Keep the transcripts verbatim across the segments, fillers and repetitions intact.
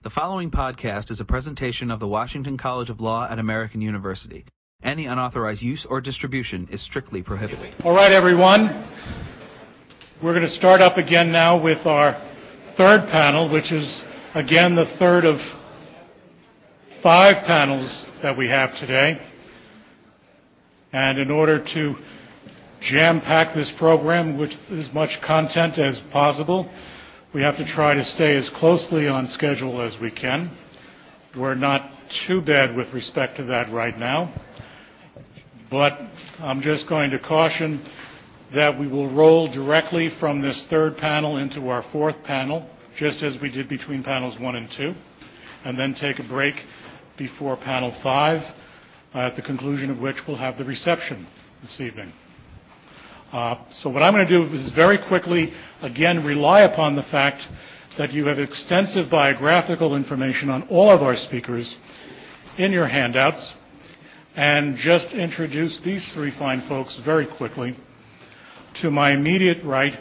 The following podcast is a presentation of the Washington College of Law at American University. Any unauthorized use or distribution is strictly prohibited. All right, everyone. We're going to start up again now with our third panel, which is, again, the third of five panels that we have today. And in order to jam-pack this program with as much content as possible, we have to try to stay as closely on schedule as we can. We're not too bad with respect to that right now, but I'm just going to caution that we will roll directly from this third panel into our fourth panel, just as we did between panels one and two, and then take a break before panel five, uh, at the conclusion of which we'll have the reception this evening. Uh, so what I'm going to do is very quickly, again, rely upon the fact that you have extensive biographical information on all of our speakers in your handouts, and just introduce these three fine folks very quickly. To my immediate right,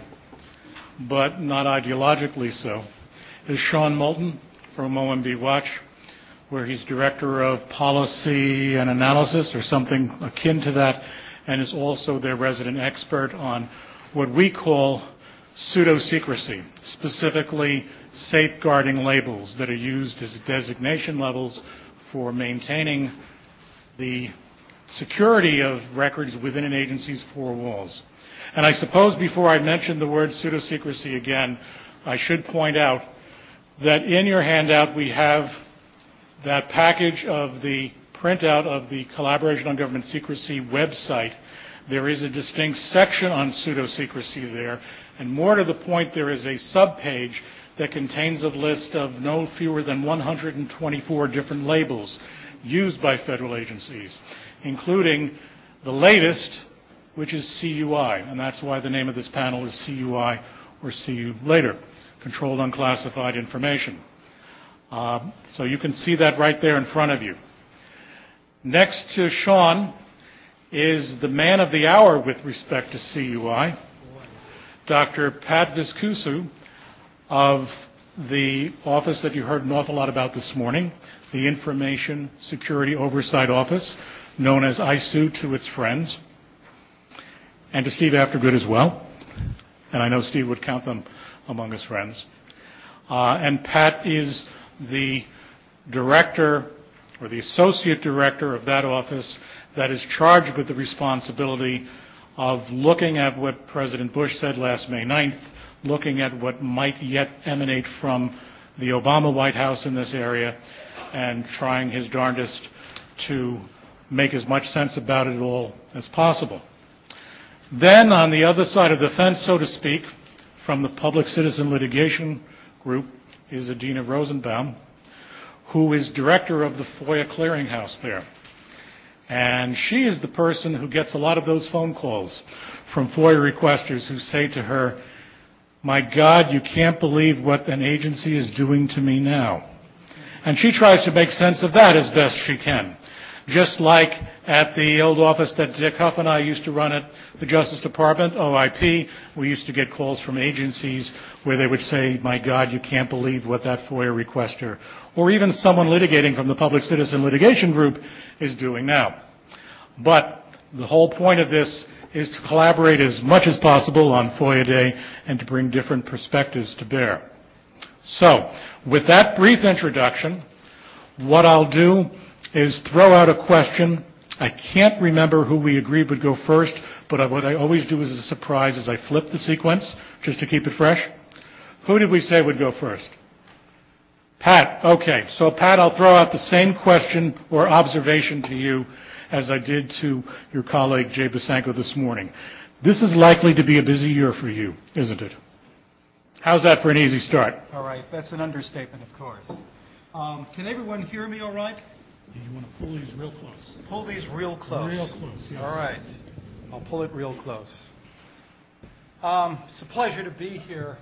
but not ideologically so, is Sean Moulton from O M B Watch, where he's Director of Policy and Analysis, or something akin to that, and is also their resident expert on what we call pseudo-secrecy, specifically safeguarding labels that are used as designation levels for maintaining the security of records within an agency's four walls. And I suppose before I mention the word pseudo-secrecy again, I should point out that in your handout we have that package of the printout of the Collaboration on Government Secrecy website. There is a distinct section on pseudo-secrecy there, and more to the point, there is a subpage that contains a list of no fewer than one hundred twenty-four different labels used by federal agencies, including the latest, which is C U I, and that's why the name of this panel is C U I, or see you later, Controlled Unclassified Information. Uh, so you can see that right there in front of you. Next to Sean is the man of the hour with respect to C U I, Doctor Pat Viscuso of the office that you heard an awful lot about this morning, the Information Security Oversight Office, known as I S O O to its friends, and to Steve Aftergood as well, and I know Steve would count them among his friends. Uh, and Pat is the director or the associate director of that office that is charged with the responsibility of looking at what President Bush said last May ninth, looking at what might yet emanate from the Obama White House in this area, and trying his darndest to make as much sense about it all as possible. Then, on the other side of the fence, so to speak, from the Public Citizen Litigation Group, is Adina Rosenbaum, who is director of the FOIA clearinghouse there. And she is the person who gets a lot of those phone calls from FOIA requesters who say to her, "My God, you can't believe what an agency is doing to me now." And she tries to make sense of that as best she can. Just like at the old office that Dick Huff and I used to run at the Justice Department, O I P, we used to get calls from agencies where they would say, "My God, you can't believe what that FOIA requester," or even someone litigating from the Public Citizen Litigation Group is doing now. But the whole point of this is to collaborate as much as possible on FOIA Day and to bring different perspectives to bear. So, with that brief introduction, what I'll do is throw out a question. I can't remember who we agreed would go first, but what I always do as a surprise is I flip the sequence just to keep it fresh. Who did we say would go first? Pat. Okay. So, Pat, I'll throw out the same question or observation to you as I did to your colleague Jay Basanko this morning. This is likely to be a busy year for you, isn't it? How's that for an easy start? All right. That's an understatement, of course. Um, can everyone hear me all right? You want to pull these real close. Pull these real close. Real close, yes. All right. I'll pull it real close. Um, it's a pleasure to be here.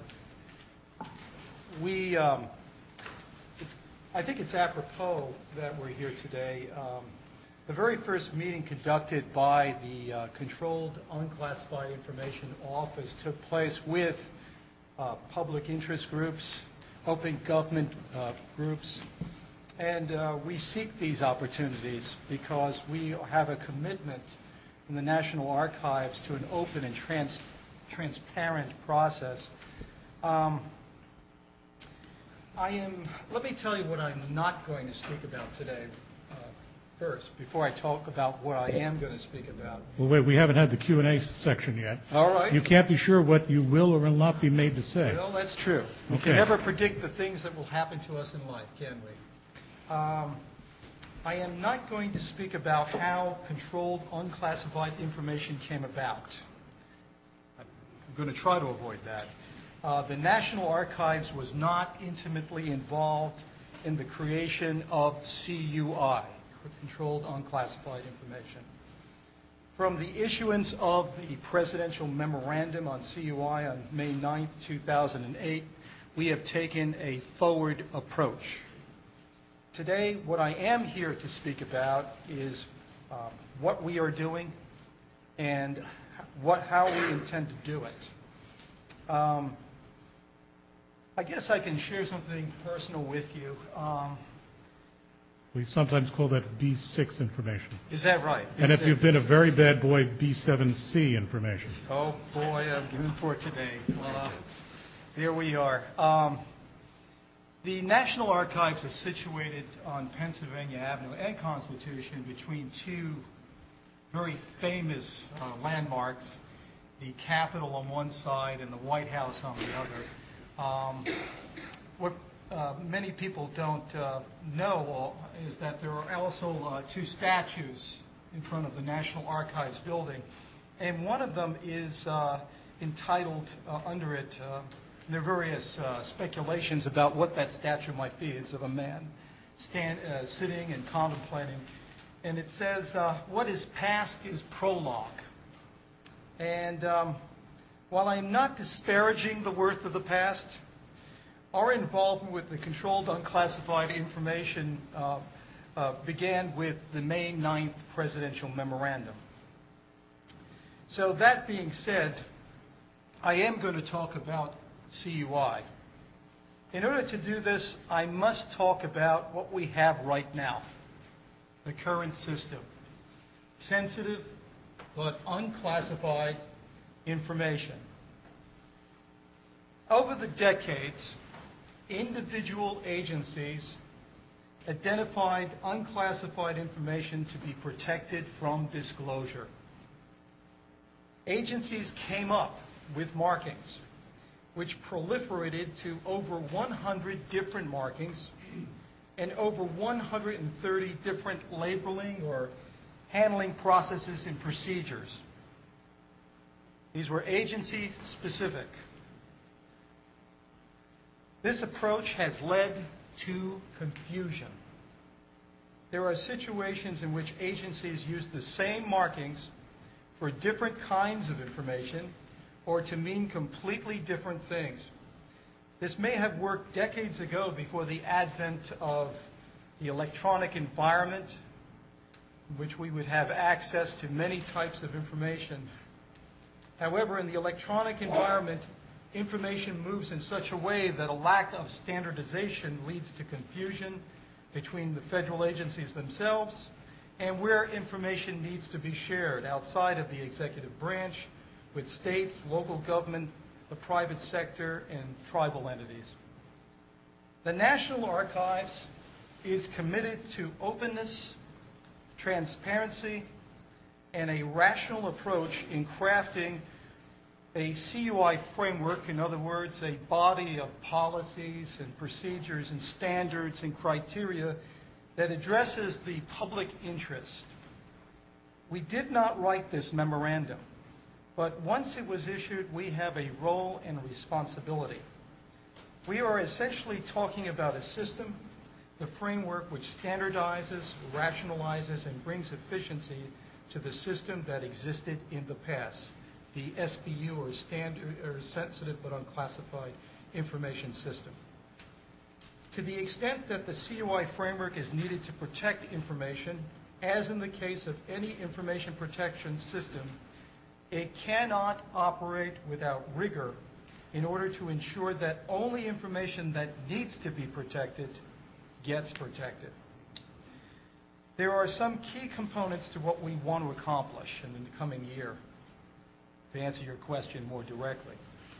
We, um, it's, I think it's apropos that we're here today. Um, the very first meeting conducted by the uh, Controlled Unclassified Information Office took place with uh, public interest groups, open government uh, groups. And uh, we seek these opportunities because we have a commitment in the National Archives to an open and trans- transparent process. Um, I am, let me tell you what I'm not going to speak about today uh, first, before I talk about what I am going to speak about. Well, wait, we haven't had the Q and A section yet. All right. You can't be sure what you will or will not be made to say. Well, that's true. We Okay. can never predict the things that will happen to us in life, can we? Um, I am not going to speak about how controlled unclassified information came about. I'm going to try to avoid that. Uh, the National Archives was not intimately involved in the creation of C U I, Controlled Unclassified Information. From the issuance of the Presidential Memorandum on C U I on May ninth, two thousand eight, we have taken a forward approach. Today, what I am here to speak about is um, what we are doing and what, how we intend to do it. Um, I guess I can share something personal with you. Um, We sometimes call that B six information. is that right? And Is if you've that- been a very bad boy, B seven C information. Oh, boy, I'm giving for it today. Uh, there we are. Um, the National Archives is situated on Pennsylvania Avenue and Constitution between two very famous uh, landmarks, the Capitol on one side and the White House on the other. Um, what uh, many people don't uh, know is that there are also uh, two statues in front of the National Archives building, and one of them is uh, entitled uh, under it, uh, there are various uh, speculations about what that statue might be. It's of a man stand, uh, sitting and contemplating, and it says, uh, what is past is prologue. And um, while I'm not disparaging the worth of the past, our involvement with the controlled unclassified information uh, uh, began with the May ninth Presidential Memorandum. So that being said, I am going to talk about C U I. In order to do this, I must talk about what we have right now, the current system. Sensitive but unclassified information. Over the decades, individual agencies identified unclassified information to be protected from disclosure. Agencies came up with markings, which proliferated to over one hundred different markings and over one hundred thirty different labeling or handling processes and procedures. These were agency-specific. This approach has led to confusion. There are situations in which agencies use the same markings for different kinds of information or to mean completely different things. This may have worked decades ago before the advent of the electronic environment, in which we would have access to many types of information. However, in the electronic environment, information moves in such a way that a lack of standardization leads to confusion between the federal agencies themselves and where information needs to be shared outside of the executive branch with states, local government, the private sector, and tribal entities. The National Archives is committed to openness, transparency, and a rational approach in crafting a C U I framework, in other words, a body of policies and procedures and standards and criteria that addresses the public interest. We did not write this memorandum, but once it was issued, we have a role and responsibility. We are essentially talking about a system, the framework which standardizes, rationalizes, and brings efficiency to the system that existed in the past, the S B U, or standard or sensitive but unclassified information system. To the extent that the C U I framework is needed to protect information, as in the case of any information protection system, it cannot operate without rigor in order to ensure that only information that needs to be protected gets protected. There are some key components to what we want to accomplish in the coming year, to answer your question more directly.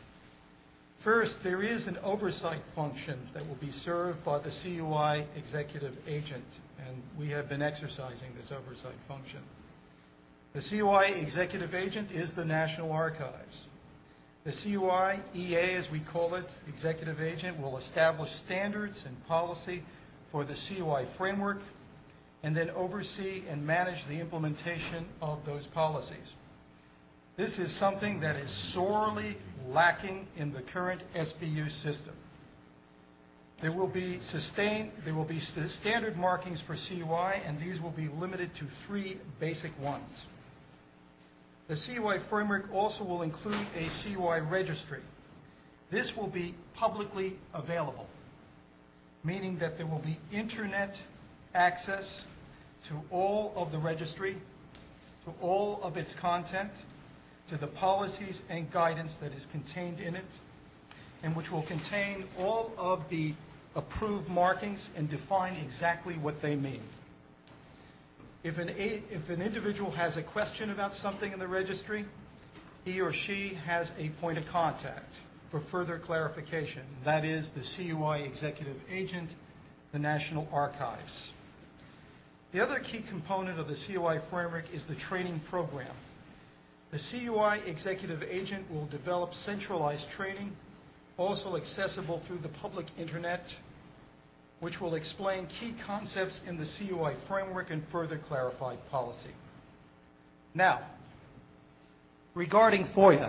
First, there is an oversight function that will be served by the C U I executive agent, and we have been exercising this oversight function. The C U I executive agent is the National Archives. The C U I E A, as we call it, executive agent, will establish standards and policy for the C U I framework and then oversee and manage the implementation of those policies. This is something that is sorely lacking in the current S B U system. There will be sustained, there will be standard markings for C U I, and these will be limited to three basic ones. The C U I framework also will include a C U I registry. This will be publicly available, meaning that there will be internet access to all of the registry, to all of its content, to the policies and guidance that is contained in it, and which will contain all of the approved markings and define exactly what they mean. If an, if an individual has a question about something in the registry, he or she has a point of contact for further clarification. That is the C U I executive agent, the National Archives. The other key component of the C U I framework is the training program. The C U I executive agent will develop centralized training, also accessible through the public internet, which will explain key concepts in the C U I framework and further clarify policy. Now, regarding FOIA,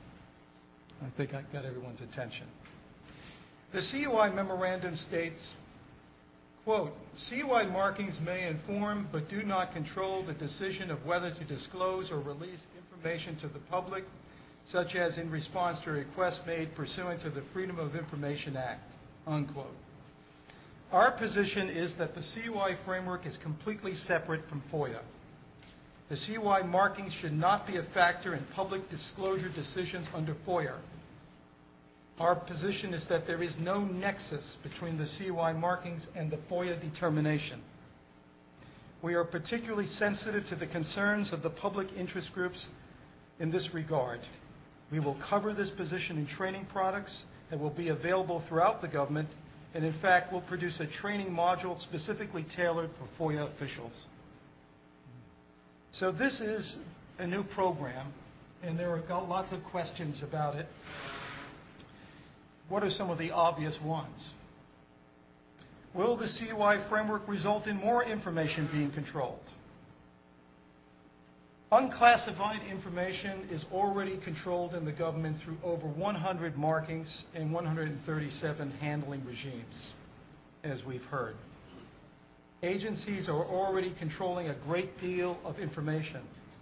I think I got everyone's attention. The C U I memorandum states, quote, C U I markings may inform but do not control the decision of whether to disclose or release information to the public, such as in response to a request made pursuant to the Freedom of Information Act, unquote. Our position is that the C U I framework is completely separate from FOIA. The C U I markings should not be a factor in public disclosure decisions under FOIA. Our position is that there is no nexus between the C U I markings and the FOIA determination. We are particularly sensitive to the concerns of the public interest groups in this regard. We will cover this position in training products that will be available throughout the government, and in fact will produce a training module specifically tailored for FOIA officials. So this is a new program, and there are lots of questions about it. What are some of the obvious ones? Will the C U I framework result in more information being controlled? Unclassified information is already controlled in the government through over one hundred markings and one hundred thirty-seven handling regimes, as we've heard. Agencies are already controlling a great deal of information.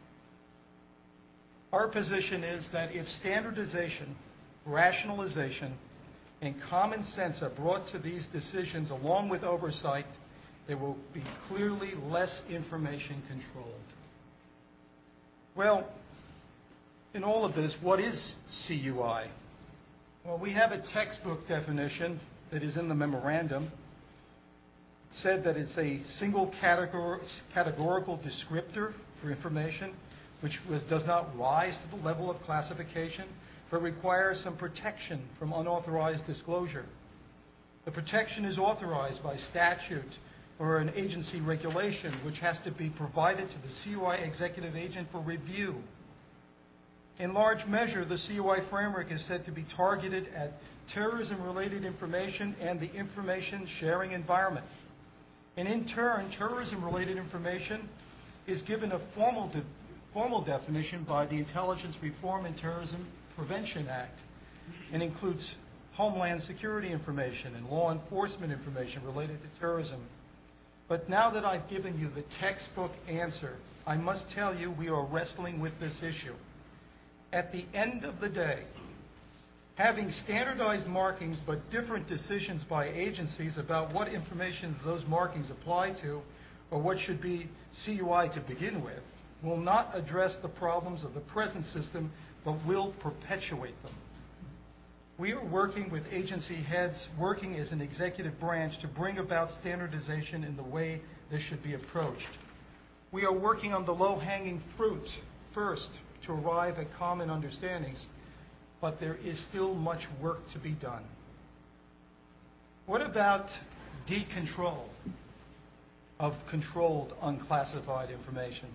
Our position is that if standardization, rationalization, and common sense are brought to these decisions along with oversight, there will be clearly less information controlled. Well, in all of this, what is C U I? Well, we have a textbook definition that is in the memorandum. It said that it's a single categor- categorical descriptor for information, which was, does not rise to the level of classification, but requires some protection from unauthorized disclosure. The protection is authorized by statute or an agency regulation, which has to be provided to the C U I executive agent for review. In large measure, the C U I framework is said to be targeted at terrorism-related information and the information sharing environment. And in turn, terrorism-related information is given a formal, de- formal definition by the Intelligence Reform and Terrorism Prevention Act, and includes homeland security information and law enforcement information related to terrorism. But now that I've given you the textbook answer, I must tell you we are wrestling with this issue. At the end of the day, having standardized markings but different decisions by agencies about what information those markings apply to or what should be C U I to begin with will not address the problems of the present system but will perpetuate them. We are working with agency heads, working as an executive branch to bring about standardization in the way this should be approached. We are working on the low-hanging fruit first to arrive at common understandings, but there is still much work to be done. What about decontrol of controlled unclassified information?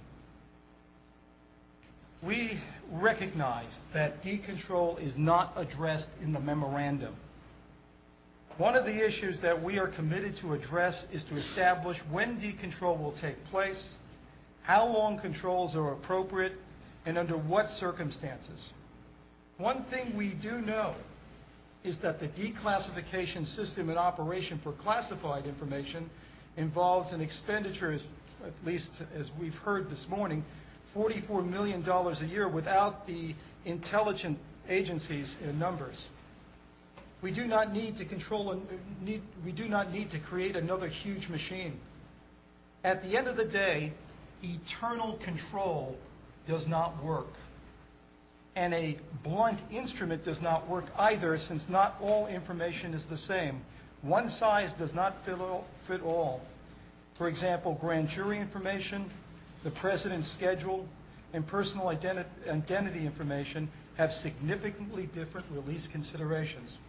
We recognize that decontrol is not addressed in the memorandum. One of the issues that we are committed to address is to establish when decontrol will take place, how long controls are appropriate, and under what circumstances. One thing we do know is that the declassification system in operation for classified information involves an expenditure, at least as we've heard this morning, forty-four million dollars a year without the intelligent agencies in numbers. We do not need to control, and need, we do not need to create another huge machine. At the end of the day, eternal control does not work. And a blunt instrument does not work either, since not all information is the same. One size does not fit all. Fit all. For example, grand jury information, the president's schedule, and personal identi- identity information have significantly different release considerations.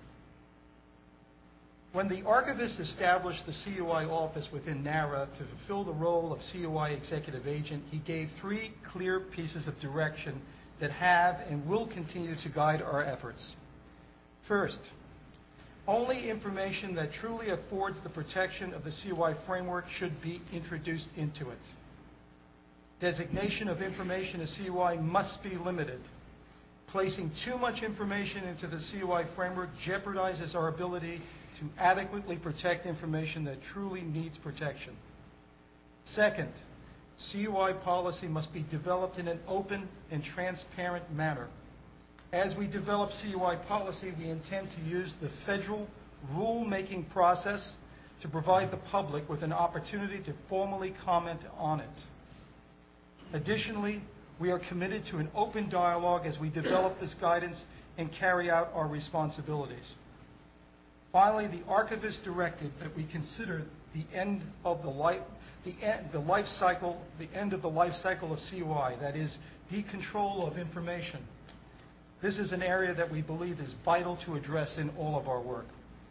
When the archivist established the C O I office within NARA to fulfill the role of C O I executive agent, he gave three clear pieces of direction that have and will continue to guide our efforts. First, only information that truly affords the protection of the C O I framework should be introduced into it. Designation of information as C O I must be limited. Placing too much information into the C O I framework jeopardizes our ability to adequately protect information that truly needs protection. Second, C O I policy must be developed in an open and transparent manner. As we develop C O I policy, we intend to use the federal rule-making process to provide the public with an opportunity to formally comment on it. Additionally, we are committed to an open dialogue as we develop this guidance and carry out our responsibilities. Finally, the archivist directed that we consider the end of the life, the end, the life cycle, the end of the life cycle of C O I, that is, decontrol of information. This is an area that we believe is vital to address in all of our work.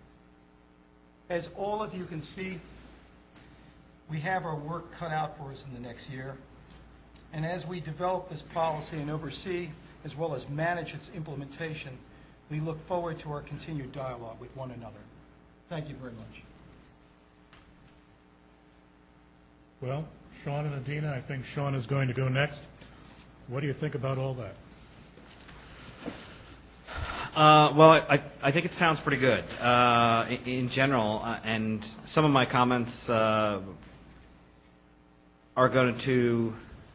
As all of you can see, we have our work cut out for us in the next year. And as we develop this policy and oversee, as well as manage its implementation, we look forward to our continued dialogue with one another. Thank you very much. Well, Sean and Adina, I think Sean is going to go next. What do you think about all that? Uh, well, I, I think it sounds pretty good uh, in, in general, uh, and some of my comments uh, are going to,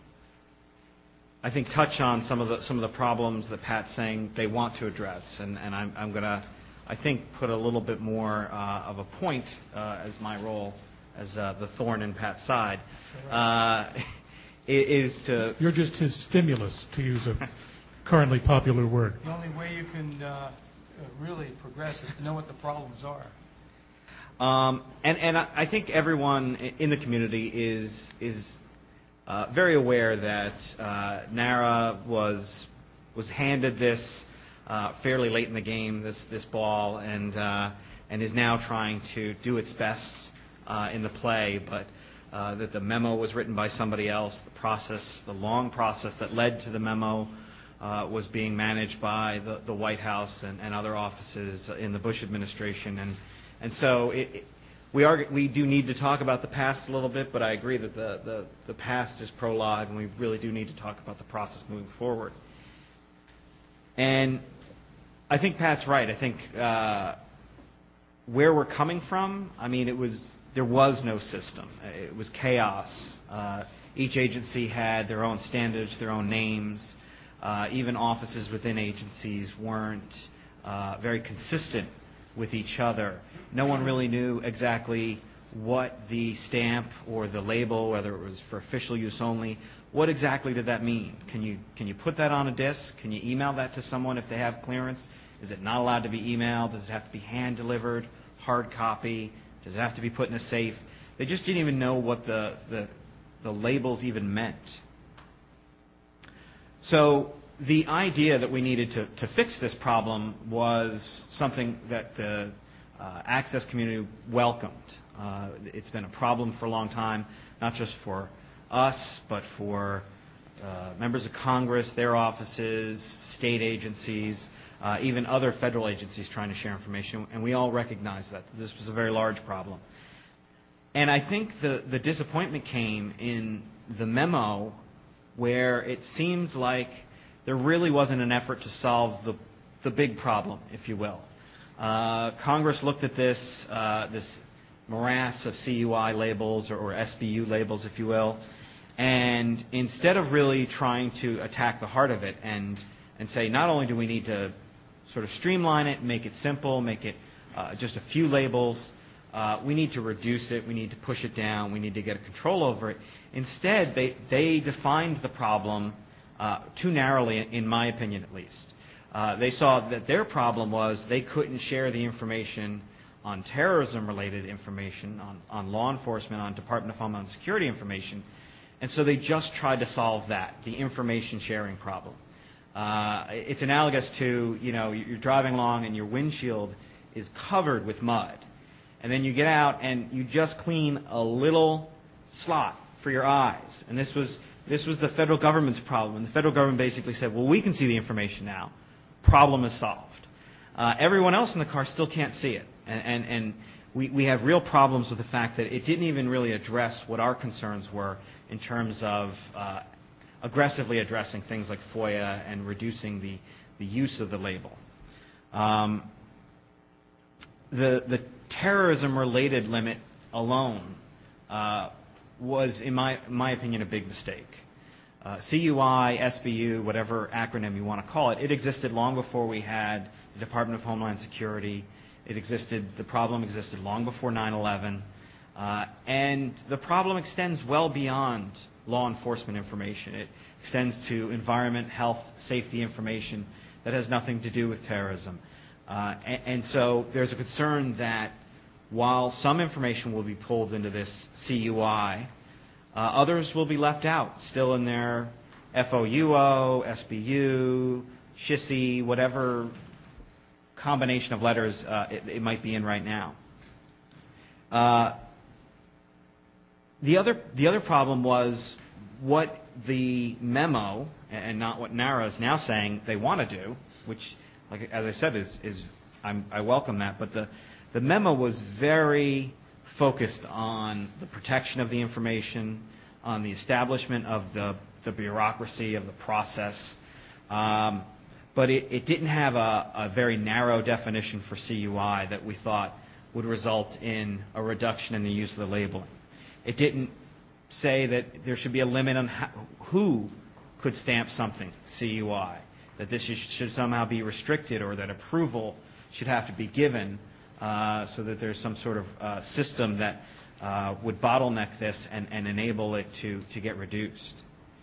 I think, touch on some of the some of the problems that Pat's saying they want to address, and, and I'm, I'm going to, I think, put a little bit more uh, of a point uh, as my role as uh, the thorn in Pat's side, uh, is to. You're just his stimulus, to use a currently popular word. The only way you can uh, really progress is to know what the problems are. Um, and and I, I think everyone in the community is is. Uh, very aware that uh, NARA was was handed this uh, fairly late in the game, this this ball, and uh, and is now trying to do its best uh, in the play, but uh, that the memo was written by somebody else. The process, the long process that led to the memo, uh, was being managed by the, the White House and, and other offices in the Bush administration, and and so it. it We are. We do need to talk about the past a little bit, but I agree that the, the, the past is prologue, and we really do need to talk about the process moving forward. And I think Pat's right. I think uh, where we're coming from, I mean, it was there was no system. It was chaos. Uh, each agency had their own standards, their own names. Uh, even offices within agencies weren't uh, very consistent with each other. No one really knew exactly what the stamp or the label, whether it was for official use only, what exactly did that mean? Can you can you put that on a disk? Can you email that to someone if they have clearance? Is it not allowed to be emailed? Does it have to be hand-delivered, hard copy? Does it have to be put in a safe? They just didn't even know what the, the, the labels even meant. So the idea that we needed to, to fix this problem was something that the uh, Access community welcomed. Uh, it's been a problem for a long time, not just for us, but for uh, members of Congress, their offices, state agencies, uh, even other federal agencies trying to share information, and we all recognize that this was a very large problem. And I think the, the disappointment came in the memo where it seemed like there really wasn't an effort to solve the, the big problem, if you will. Uh, Congress looked at this, uh, this morass of C U I labels or, or S B U labels, if you will, and instead of really trying to attack the heart of it and, and say not only do we need to sort of streamline it, make it simple, make it uh, just a few labels, uh, we need to reduce it, we need to push it down, we need to get a control over it. Instead, they, they defined the problem uh, too narrowly, in my opinion at least. Uh, they saw that their problem was they couldn't share the information on terrorism-related information, on, on law enforcement, on Department of Homeland Security information, and so they just tried to solve that, the information sharing problem. Uh, it's analogous to, you know, you're driving along and your windshield is covered with mud, and then you get out and you just clean a little slot for your eyes. And this was this was the federal government's problem. And the federal government basically said, well, we can see the information now. Problem is solved. Uh, everyone else in the car still can't see it. And, and, and we, we have real problems with the fact that it didn't even really address what our concerns were in terms of uh, aggressively addressing things like FOIA and reducing the, the use of the label. Um, the, the terrorism-related limit alone uh, was, in my, my opinion, a big mistake. Uh, C U I, S B U, whatever acronym you want to call it, it existed long before we had the Department of Homeland Security. It existed, the problem existed long before nine eleven. Uh, and the problem extends well beyond law enforcement information. It extends to environment, health, safety information that has nothing to do with terrorism. Uh, and, and so there's a concern that while some information will be pulled into this C U I, uh, others will be left out, still in their F O U O, S B U, S H I S I, whatever combination of letters uh, it, it might be in right now. Uh, the other the other problem was what the memo, and not what NARA is now saying they want to do, which, like as I said, is is I'm, I welcome that, but the the memo was very focused on the protection of the information, on the establishment of the the bureaucracy of the process. Um, But it, it didn't have a, a very narrow definition for C U I that we thought would result in a reduction in the use of the labeling. It didn't say that there should be a limit on how, who could stamp something C U I, that this should, should somehow be restricted or that approval should have to be given uh, so that there's some sort of uh, system that uh, would bottleneck this and, and enable it to, to get reduced.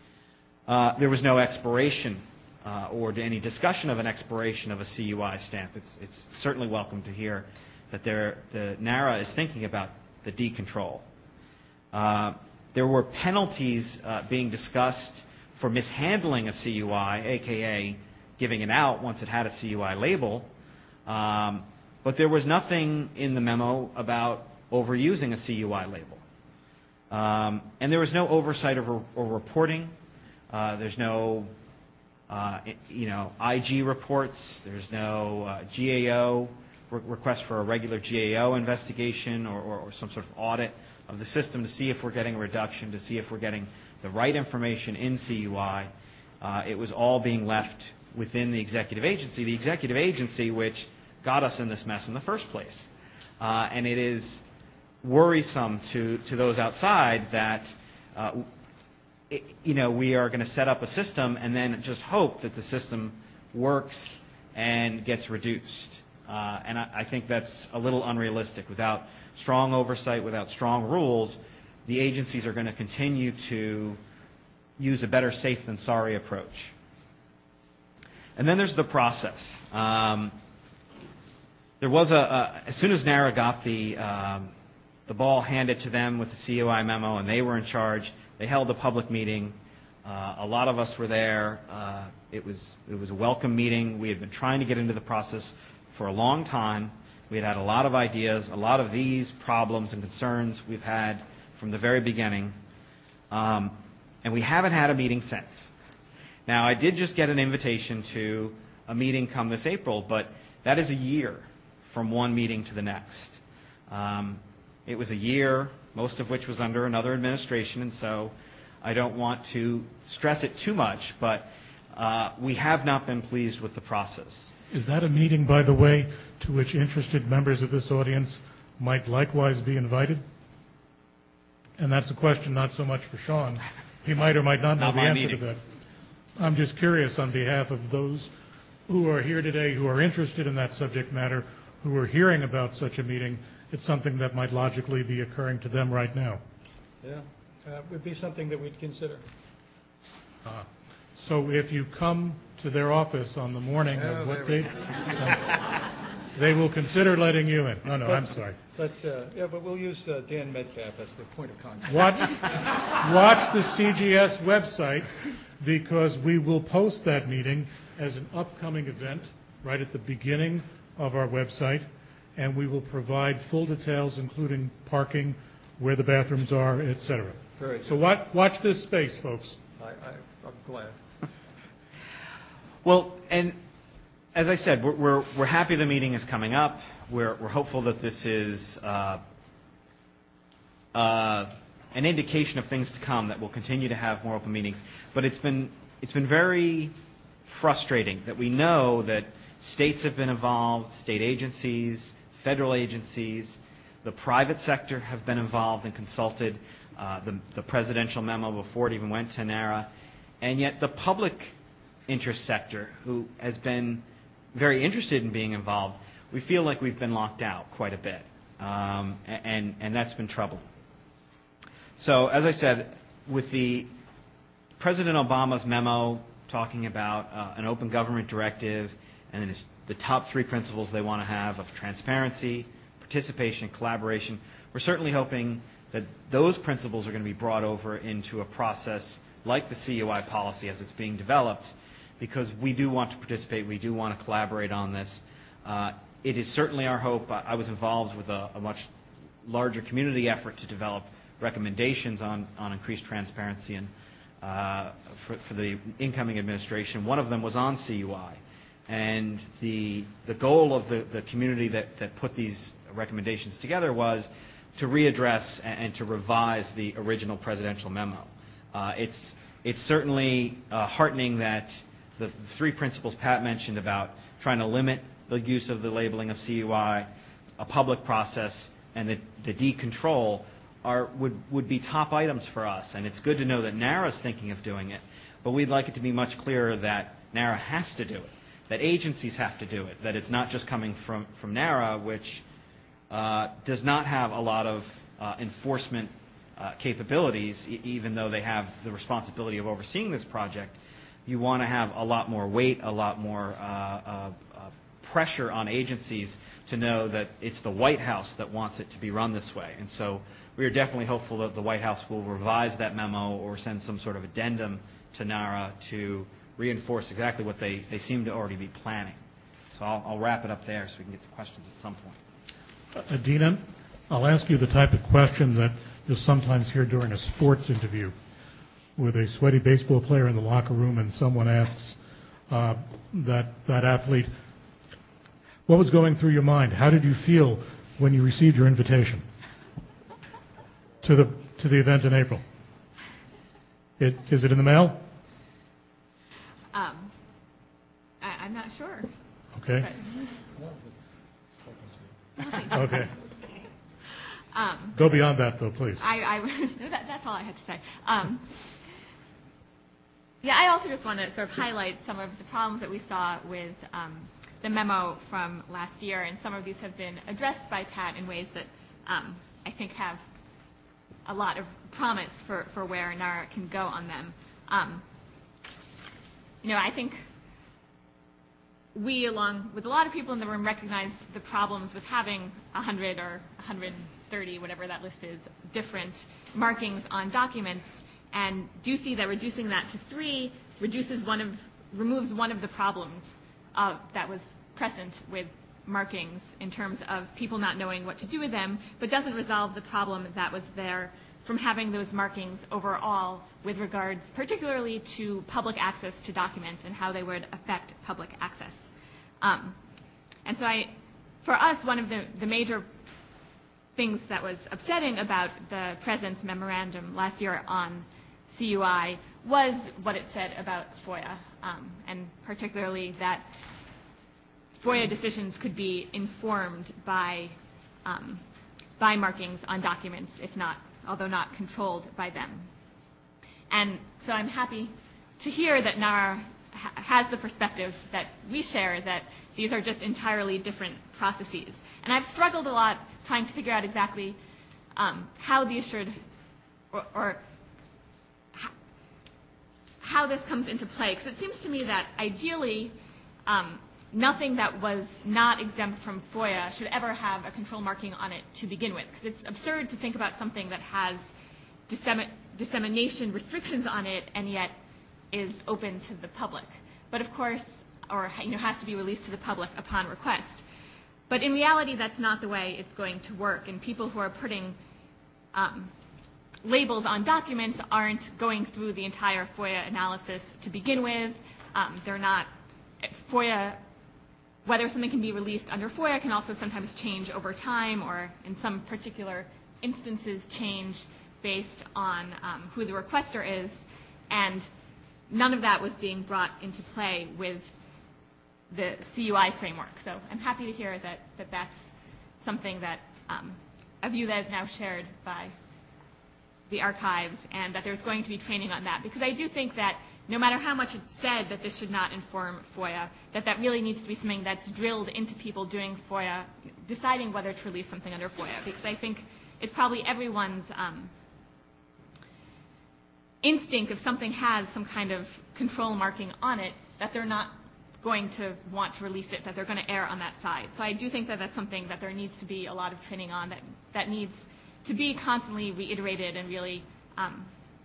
Uh, there was no expiration Uh, or to any discussion of an expiration of a C U I stamp. It's, it's certainly welcome to hear that there, the NARA is thinking about the decontrol. Uh, there were penalties uh, being discussed for mishandling of C U I, aka giving it out once it had a C U I label, um, but there was nothing in the memo about overusing a C U I label. Um, and there was no oversight or, or reporting. Uh, there's no Uh, you know, I G reports. There's no uh, G A O re- request for a regular G A O investigation or, or, or some sort of audit of the system to see if we're getting a reduction, to see if we're getting the right information in C U I. Uh, it was all being left within the executive agency, the executive agency which got us in this mess in the first place. Uh, and it is worrisome to, to those outside that uh, It, you know, we are going to set up a system and then just hope that the system works and gets reduced. Uh, and I, I think that's a little unrealistic. Without strong oversight, without strong rules, the agencies are going to continue to use a better safe than sorry approach. And then there's the process. Um, there was a, a as soon as NARA got the um, the ball handed to them with the C O I memo, and they were in charge, they held a public meeting. Uh, a lot of us were there. Uh, it was it was a welcome meeting. We had been trying to get into the process for a long time. We had had a lot of ideas, a lot of these problems and concerns we've had from the very beginning, um, and we haven't had a meeting since. Now, I did just get an invitation to a meeting come this April, but that is a year from one meeting to the next. Um, it was a year, most of which was under another administration, and so I don't want to stress it too much, but uh, we have not been pleased with the process. Is that a meeting, by the way, to which interested members of this audience might likewise be invited? And that's a question not so much for Sean. He might or might not know Not the my answer meeting. to that. I'm just curious on behalf of those who are here today who are interested in that subject matter, who are hearing about such a meeting. It's something that might logically be occurring to them right now. Yeah, uh, would be something that we'd consider. Uh, So if you come to their office on the morning Oh, of what there we date, they will consider letting you in. No, no, I'm sorry. But, uh, yeah, but we'll use uh, Dan Metcalf as the point of contact. Watch, watch the C G S website, because we will post that meeting as an upcoming event right at the beginning of our website, and we will provide full details, including parking, where the bathrooms are, et cetera. Very good. So watch, watch this space, folks. I, I, I'm glad. Well, and as I said, we're, we're, we're happy the meeting is coming up. We're, we're hopeful that this is uh, uh, an indication of things to come, that we'll continue to have more open meetings. But it's been, it's been very frustrating that we know that states have been involved, state agencies, federal agencies, the private sector have been involved and consulted, uh, the, the presidential memo before it even went to NARA, and yet the public interest sector, who has been very interested in being involved, we feel like we've been locked out quite a bit, um, and, and that's been troubling. So, as I said, with the President Obama's memo talking about uh, an open government directive, and then his, the top three principles they want to have of transparency, participation, collaboration, we're certainly hoping that those principles are going to be brought over into a process like the C U I policy as it's being developed, because we do want to participate, we do want to collaborate on this. Uh, it is certainly our hope. I, I was involved with a, a much larger community effort to develop recommendations on, on increased transparency and uh, for, for the incoming administration. One of them was on C U I. And the, the goal of the, the community that, that put these recommendations together was to readdress and, and to revise the original presidential memo. Uh, it's, it's certainly uh, heartening that the three principles Pat mentioned about trying to limit the use of the labeling of C U I, a public process, and the, the decontrol are would, would be top items for us. And it's good to know that NARA's thinking of doing it, but we'd like it to be much clearer that NARA has to do it, that agencies have to do it, that it's not just coming from, from NARA, which uh, does not have a lot of uh, enforcement uh, capabilities, e- even though they have the responsibility of overseeing this project. You want to have a lot more weight, a lot more uh, uh, uh, pressure on agencies to know that it's the White House that wants it to be run this way. And so we are definitely hopeful that the White House will revise that memo or send some sort of addendum to NARA to reinforce exactly what they, they seem to already be planning. So I'll, I'll wrap it up there so we can get to questions at some point. Uh, Adina, I'll ask you the type of question that you'll sometimes hear during a sports interview, with a sweaty baseball player in the locker room and someone asks uh, that that athlete, what was going through your mind? How did you feel when you received your invitation to the to the event in April? It, is it in the mail? Um, I, I'm not sure. Okay. But, Okay. um, Go beyond that, though, please. I, I that, that's all I had to say. Um, yeah, I also just want to sort of highlight some of the problems that we saw with um, the memo from last year, and some of these have been addressed by Pat in ways that um, I think have a lot of promise for, for where NARA can go on them. Um, you know, I think we, along with a lot of people in the room, recognized the problems with having one hundred or one hundred thirty, whatever that list is, different markings on documents, and do see that reducing that to three reduces one of, removes one of the problems uh, that was present with markings in terms of people not knowing what to do with them, but doesn't resolve the problem that was there from having those markings overall with regards particularly to public access to documents and how they would affect public access. Um, and so I, for us, one of the, the major things that was upsetting about the President's memorandum last year on C U I was what it said about FOIA, um, and particularly that FOIA decisions could be informed by, um, by markings on documents, if not, although not controlled by them. And so I'm happy to hear that NARA ha has the perspective that we share, that these are just entirely different processes. And I've struggled a lot trying to figure out exactly um, how these should, or, or how this comes into play. Because it seems to me that ideally, um, nothing that was not exempt from FOIA should ever have a control marking on it to begin with. Because it's absurd to think about something that has dissemi dissemination restrictions on it and yet is open to the public. But of course, or you know, has to be released to the public upon request. But in reality, that's not the way it's going to work. And people who are putting um, labels on documents aren't going through the entire FOIA analysis to begin with. Um, they're not, FOIA, whether something can be released under FOIA can also sometimes change over time, or in some particular instances change based on um, who the requester is. And none of that was being brought into play with the C U I framework. So I'm happy to hear that, that that's something that um, a view that is now shared by the archives, and that there's going to be training on that. Because I do think that no matter how much it's said that this should not inform FOIA, that that really needs to be something that's drilled into people doing FOIA, deciding whether to release something under FOIA. Because I think it's probably everyone's um, instinct if something has some kind of control marking on it, that they're not going to want to release it, that they're going to err on that side. So I do think that that's something that there needs to be a lot of training on, that, that needs to be constantly reiterated and really um,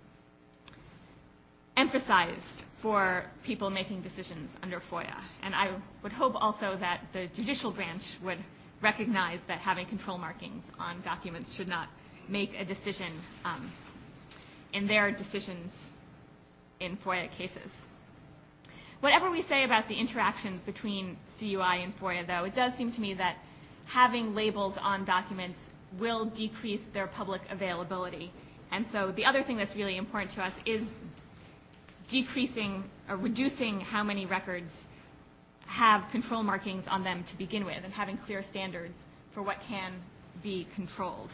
emphasized for people making decisions under FOIA. And I would hope also that the judicial branch would recognize that having control markings on documents should not make a decision um, in their decisions in FOIA cases. Whatever we say about the interactions between C U I and FOIA, though, it does seem to me that having labels on documents will decrease their public availability. And so the other thing that's really important to us is decreasing or reducing how many records have control markings on them to begin with, and having clear standards for what can be controlled.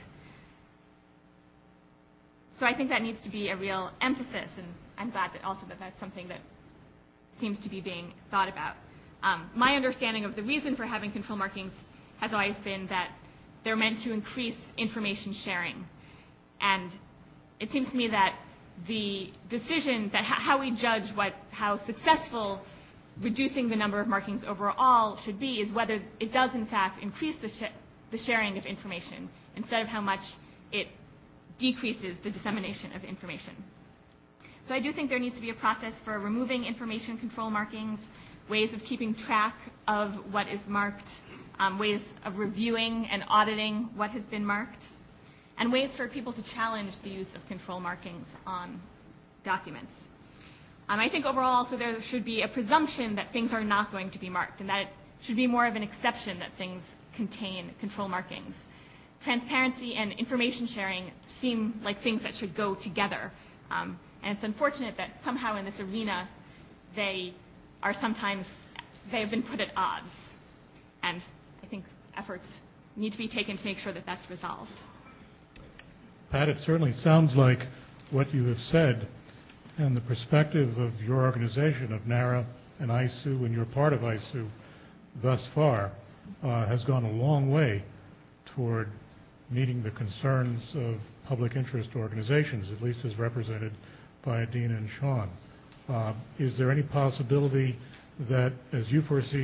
So I think that needs to be a real emphasis, and I'm glad that also that that's something that seems to be being thought about. Um, my understanding of the reason for having control markings has always been that they're meant to increase information sharing. And it seems to me that the decision, that how we judge what, how successful reducing the number of markings overall should be, is whether it does in fact increase the, sh the sharing of information, instead of how much it decreases the dissemination of information. So I do think there needs to be a process for removing information control markings, ways of keeping track of what is marked, um, ways of reviewing and auditing what has been marked, and ways for people to challenge the use of control markings on documents. Um, I think overall also there should be a presumption that things are not going to be marked, and that it should be more of an exception that things contain control markings. Transparency and information sharing seem like things that should go together. Um, and it's unfortunate that somehow in this arena they are sometimes, they have been put at odds. And I think efforts need to be taken to make sure that that's resolved. Pat, it certainly sounds like what you have said and the perspective of your organization, of NARA and I S U, and you're part of I S U thus far, uh, has gone a long way toward meeting the concerns of public interest organizations, at least as represented by Adina and Sean. Uh, is there any possibility that, as you foresee it,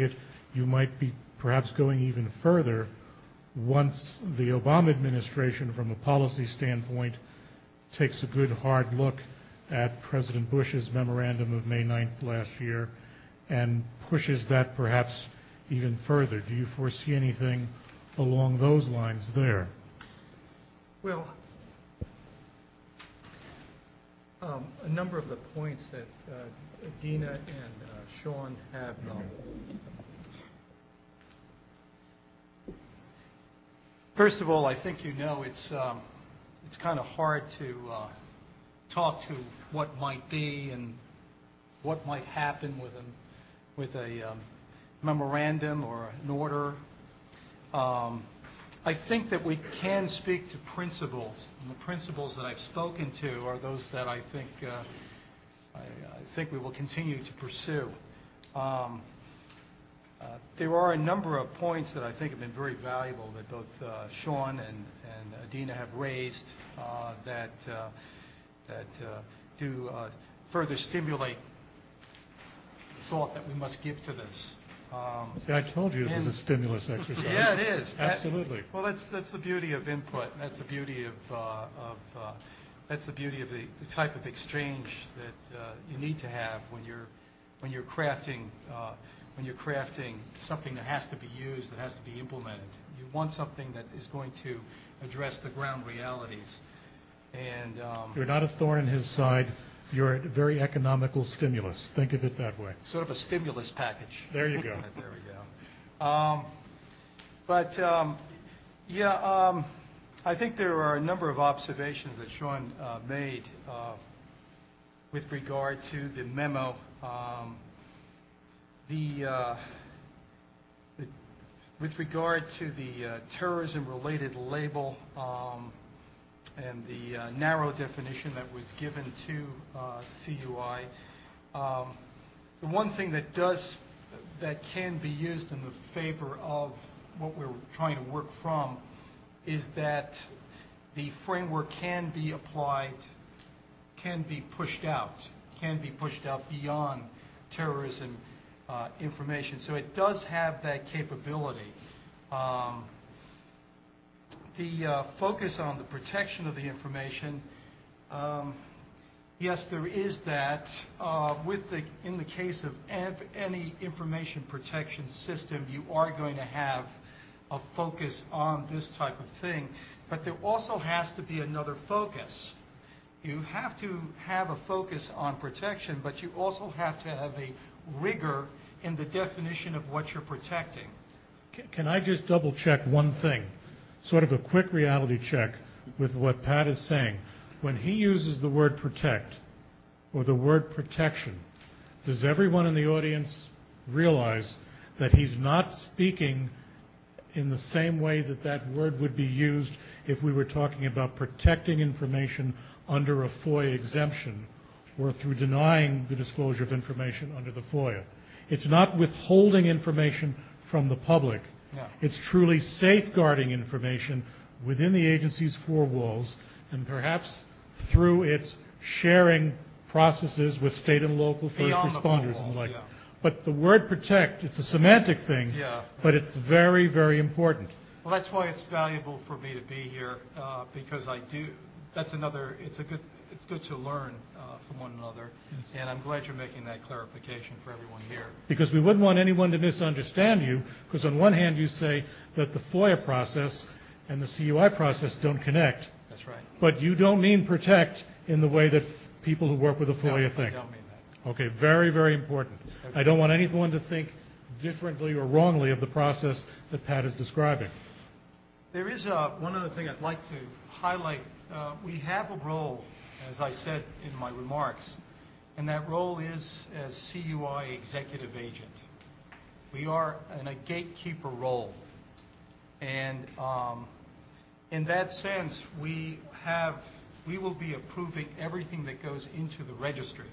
you might be perhaps going even further once the Obama administration, from a policy standpoint, takes a good hard look at President Bush's memorandum of May ninth last year and pushes that perhaps even further. Do you foresee anything along those lines there? Well, um, a number of the points that uh, Dina and uh, Sean have um, first of all, I think you know it's um, it's kind of hard to uh, talk to what might be and what might happen with a with a um, memorandum or an order. Um, I think that we can speak to principles, and the principles that I've spoken to are those that I think uh, I, I think we will continue to pursue. Um, uh, there are a number of points that I think have been very valuable that both uh, Sean and, and Adina have raised uh, that uh, that uh, do uh, further stimulate the thought that we must give to this. Um, See, I told you it was and- a stimulus exercise. Yeah, it is. That- Absolutely. Well, that's that's the beauty of input. That's the beauty of uh, of uh, that's the beauty of the, the type of exchange that uh, you need to have when you're when you're crafting uh, when you're crafting something that has to be used, that has to be implemented. You want something that is going to address the ground realities. And um, You're not a thorn in his side. You're a very economical stimulus. Think of it that way. sort of a stimulus package. There you go. There we go. Um, but, um, yeah, um, I think there are a number of observations that Sean uh, made uh, with regard to the memo. Um, the, uh, the, with regard to the uh, terrorism-related label um, and the uh, narrow definition that was given to uh, C U I, um, the one thing that does, that can be used in the favor of what we're trying to work from is that the framework can be applied, can be pushed out, can be pushed out beyond terrorism uh, information. So it does have that capability. Um, the uh, focus on the protection of the information, um, yes, there is that. Uh, with the, in the case of ev- any information protection system, you are going to have a focus on this type of thing. But there also has to be another focus. You have to have a focus on protection, but you also have to have a rigor in the definition of what you're protecting. Can- Can I just double check one thing? Sort of a quick reality check with what Pat is saying. When he uses the word protect or the word protection, does everyone in the audience realize that he's not speaking in the same way that that word would be used if we were talking about protecting information under a FOIA exemption or through denying the disclosure of information under the FOIA? It's not withholding information from the public. No. It's truly safeguarding information within the agency's four walls and perhaps through its sharing processes with state and local first Beyond the four responders and walls, the like. yeah. But the word protect, it's a semantic thing, Yeah. but it's very, very important. Well, that's why it's valuable for me to be here, uh, because I do, that's another, it's a good, it's good to learn uh, from one another. And I'm glad you're making that clarification for everyone here. Because we wouldn't want anyone to misunderstand you, because on one hand you say that the FOIA process and the C U I process don't connect, That's right. but you don't mean protect in the way that f- people who work with a No, FOIA I think. don't mean that. Okay, very, very important. I don't want anyone to think differently or wrongly of the process that Pat is describing. There is uh, one other thing I'd like to highlight. Uh, we have a role, as I said in my remarks, and that role is as C U I executive agent. We are in a gatekeeper role. And um, in that sense, we have, we will be approving everything that goes into the registry,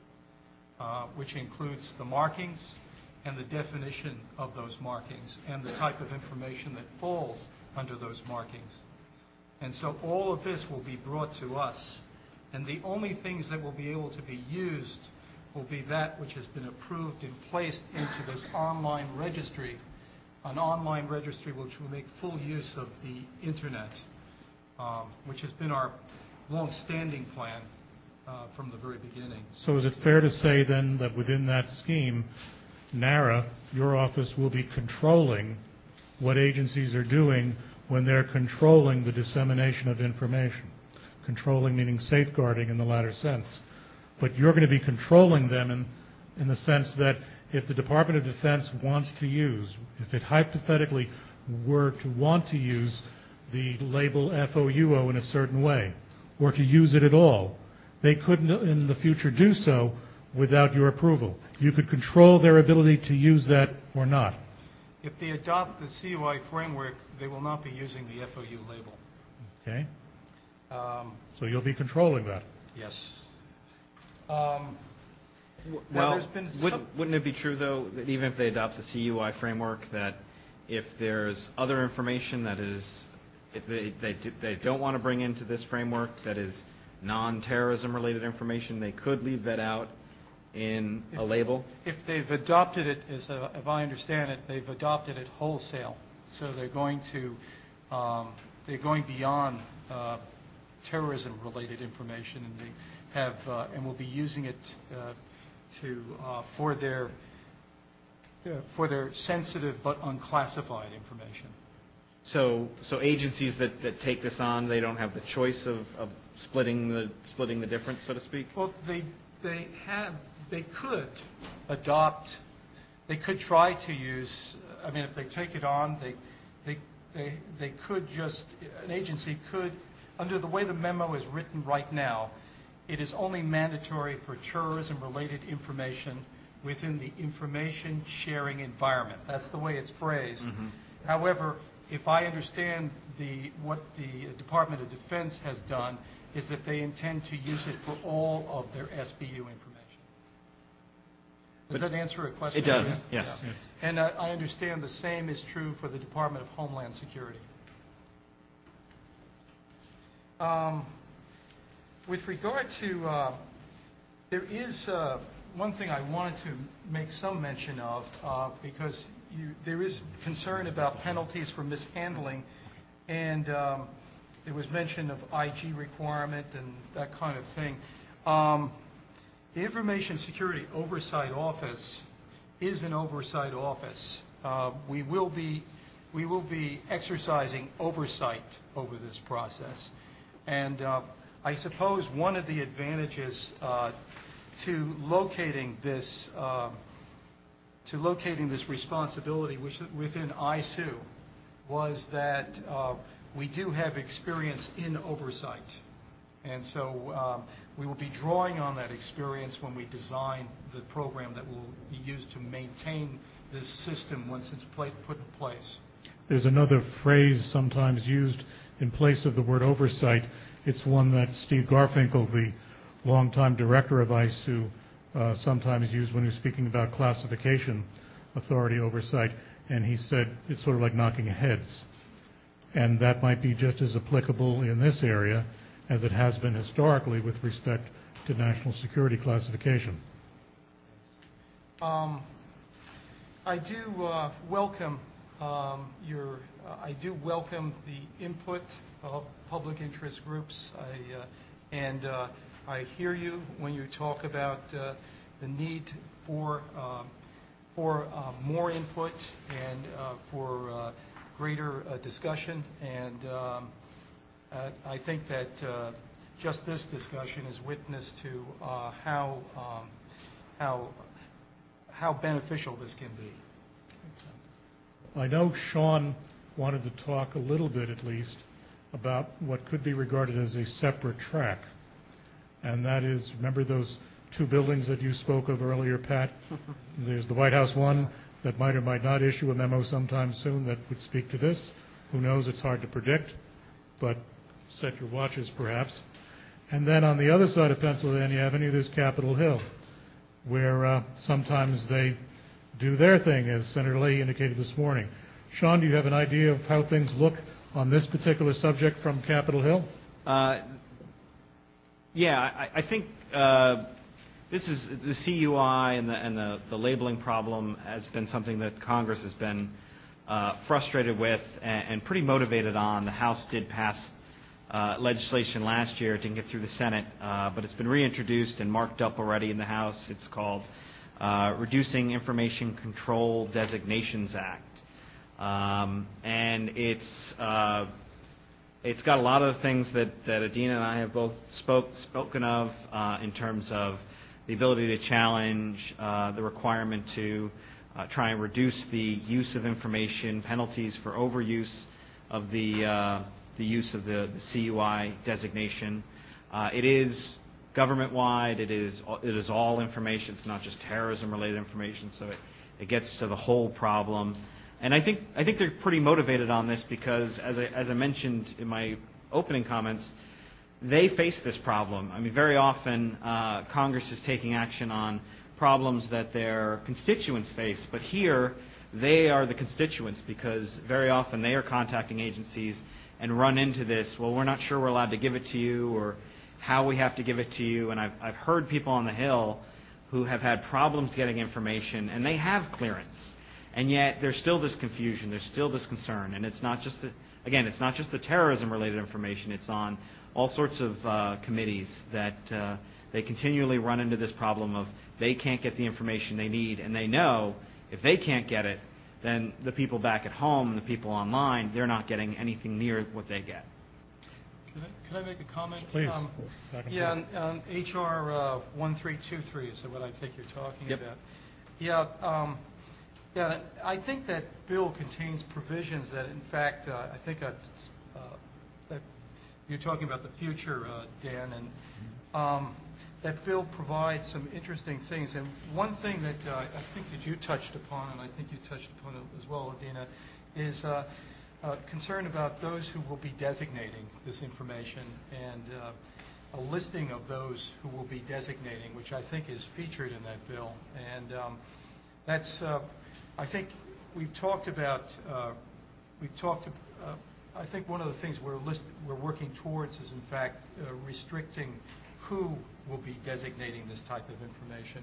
uh, which includes the markings and the definition of those markings and the type of information that falls under those markings. And so all of this will be brought to us. And the only things that will be able to be used will be that which has been approved and placed into this online registry, an online registry which will make full use of the internet, um, which has been our long-standing plan uh, from the very beginning. So is it fair to say then that within that scheme, NARA, your office, will be controlling what agencies are doing when they're controlling the dissemination of information? Controlling meaning safeguarding in the latter sense. But you're going to be controlling them in, in the sense that if the Department of Defense wants to use, if it hypothetically were to want to use the label F O U O in a certain way, or to use it at all, they couldn't in the future do so without your approval. You could control their ability to use that or not. If they adopt the C U I framework, they will not be using the F O U label. Okay? Um, So you'll be controlling that. yes. Um, W- Now, Well, there's been wouldn't, some- wouldn't it be true, though, that even if they adopt the C U I framework, that if there's other information that is, if they, they, do, they don't want to bring into this framework that is non-terrorism related information, they could leave that out in a label? If they've adopted it, as uh, if I understand it, they've adopted it wholesale. So they're going to, um, they're going beyond uh, terrorism-related information, and they have, uh, and will be using it uh, to uh, for their uh, for their sensitive but unclassified information. So, so agencies that, that take this on, they don't have the choice of, of splitting the splitting the difference, so to speak? Well, they they have they could adopt, they could try to use. I mean, if they take it on, they they they they could just an agency could, under the way the memo is written right now, it is only mandatory for terrorism-related information within the information sharing environment. That's the way it's phrased. Mm-hmm. However, if I understand the what the Department of Defense has done, is that they intend to use it for all of their S B U information. Does But that answer a question? it does, Yeah. yes. Yeah. And uh, I understand the same is true for the Department of Homeland Security. Um, with regard to, uh, there is uh, one thing I wanted to make some mention of, uh, because you, there is concern about penalties for mishandling, and um, there was mention of I G requirement and that kind of thing. Um, the Information Security Oversight Office is an oversight office. Uh, we will be we will be exercising oversight over this process, and uh, I suppose one of the advantages uh, to locating this uh, to locating this responsibility which, within I S U was that uh, we do have experience in oversight. And so um, we will be drawing on that experience when we design the program that will be used to maintain this system once it's pla- put in place. There's another phrase sometimes used in place of the word oversight. It's one that Steve Garfinkel, the longtime director of I S U, uh, sometimes used when he was speaking about classification authority oversight, and he said it's sort of like knocking heads. And that might be just as applicable in this area as it has been historically with respect to national security classification. Um, I do uh, welcome um, your. Uh, I do welcome the input of public interest groups. I uh, and uh, I hear you when you talk about uh, the need for uh, for uh, more input and uh, for uh, greater uh, discussion. And um, uh, I think that uh, just this discussion is witness to uh, how um, how how beneficial this can be. I know Sean wanted to talk a little bit, at least, about what could be regarded as a separate track. And that is, remember those two buildings that you spoke of earlier, Pat? There's the White House one that might or might not issue a memo sometime soon that would speak to this. Who knows? It's hard to predict, but set your watches, perhaps. And then on the other side of Pennsylvania Avenue, there's Capitol Hill, where uh, sometimes they do their thing, as Senator Leahy indicated this morning. Sean, do you have an idea of how things look on this particular subject from Capitol Hill? Uh, yeah, I, I think uh, this is the C U I and the and the, the labeling problem has been something that Congress has been uh, frustrated with and, and pretty motivated on. The House did pass uh, legislation last year. It didn't get through the Senate, uh, but it's been reintroduced and marked up already in the House. It's called uh, Reducing Information Control Designations Act, um, and it's uh, it's got a lot of the things that, that Adina and I have both spoke spoken of uh, in terms of the ability to challenge, uh, the requirement to uh, try and reduce the use of information, penalties for overuse of the uh, the use of the, the C U I designation. Uh, it is government-wide. It is it is all information. It's not just terrorism-related information. So it, it gets to the whole problem. And I think I think they're pretty motivated on this because, as I, as I mentioned in my opening comments, they face this problem. I mean, very often uh, Congress is taking action on problems that their constituents face, but here they are the constituents because very often they are contacting agencies and run into this, well, we're not sure we're allowed to give it to you or how we have to give it to you. And I've, I've heard people on the Hill who have had problems getting information, and they have clearance. And yet there's still this confusion, there's still this concern. And it's not just the, again, it's not just the terrorism-related information. It's on all sorts of uh, committees that uh, they continually run into this problem of they can't get the information they need, and they know if they can't get it, then the people back at home and the people online, they're not getting anything near what they get. Can I, can I make a comment? Please. Um, yeah, on, on H R uh, one three two three is what I think you're talking Yep. about. Yeah, um, yeah, I think that bill contains provisions that, in fact, uh, I think uh, uh, that you're talking about the future, uh, Dan, and um, that bill provides some interesting things. And one thing that uh, I think that you touched upon, and I think you touched upon it as well, Adina, is uh, uh, concern about those who will be designating this information and uh, a listing of those who will be designating, which I think is featured in that bill. And um, that's, uh, I think we've talked about, uh, we've talked, uh, I think one of the things we're, list, we're working towards is, in fact, uh, restricting who will be designating this type of information.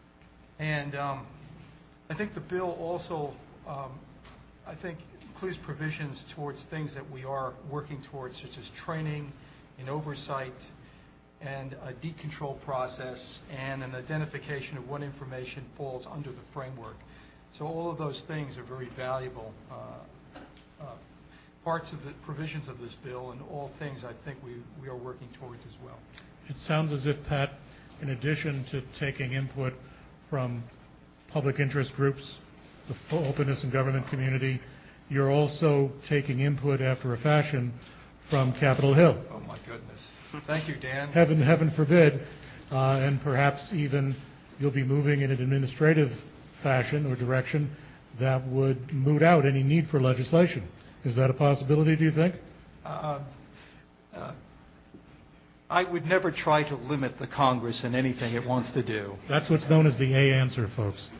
And um, I think the bill also, um, I think, includes provisions towards things that we are working towards, such as training and oversight and a decontrol process and an identification of what information falls under the framework. So all of those things are very valuable uh, uh, parts of the provisions of this bill, and all things I think we, we are working towards as well. It sounds as if, Pat, in addition to taking input from public interest groups, the full openness and government community, you're also taking input after a fashion from Capitol Hill. Oh, my goodness. Thank you, Dan. Heaven, heaven forbid, uh, and perhaps even you'll be moving in an administrative fashion or direction that would moot out any need for legislation. Is that a possibility, do you think? Uh, uh, I would never try to limit the Congress in anything it wants to do. That's what's known as the A answer, folks.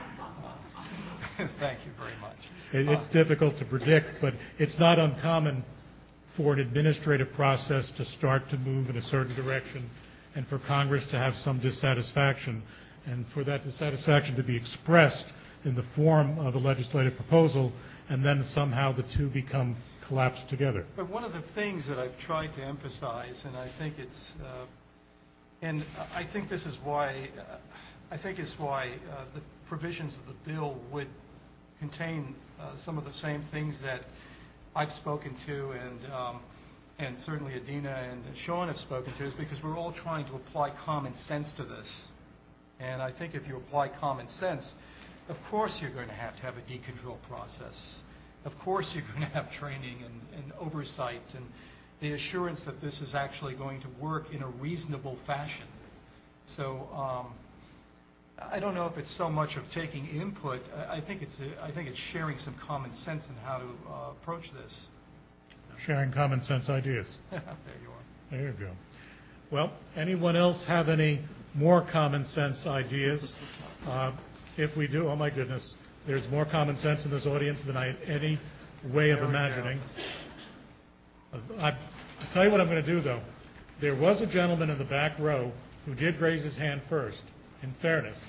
Thank you very much. It, it's uh, difficult to predict, but it's not uncommon for an administrative process to start to move in a certain direction and for Congress to have some dissatisfaction, and for that dissatisfaction to be expressed in the form of a legislative proposal, and then somehow the two become collapsed together. But one of the things that I've tried to emphasize, and I think it's, uh, and I think this is why, uh, I think it's why uh, the provisions of the bill would contain uh, some of the same things that I've spoken to, and um, and certainly Adina and Sean have spoken to, is because we're all trying to apply common sense to this. And I think if you apply common sense, of course you're going to have to have a decontrol process. Of course you're going to have training and, and oversight and the assurance that this is actually going to work in a reasonable fashion. So um, I don't know if it's so much of taking input. I, I think it's a, I think it's sharing some common sense in how to uh, approach this. Sharing common sense ideas. There you are. There you go. Well, anyone else have any more common sense ideas? Uh, if we do, oh my goodness, there's more common sense in this audience than I had any way of imagining. I, I'll tell you what I'm going to do, though. There was a gentleman in the back row who did raise his hand first, in fairness.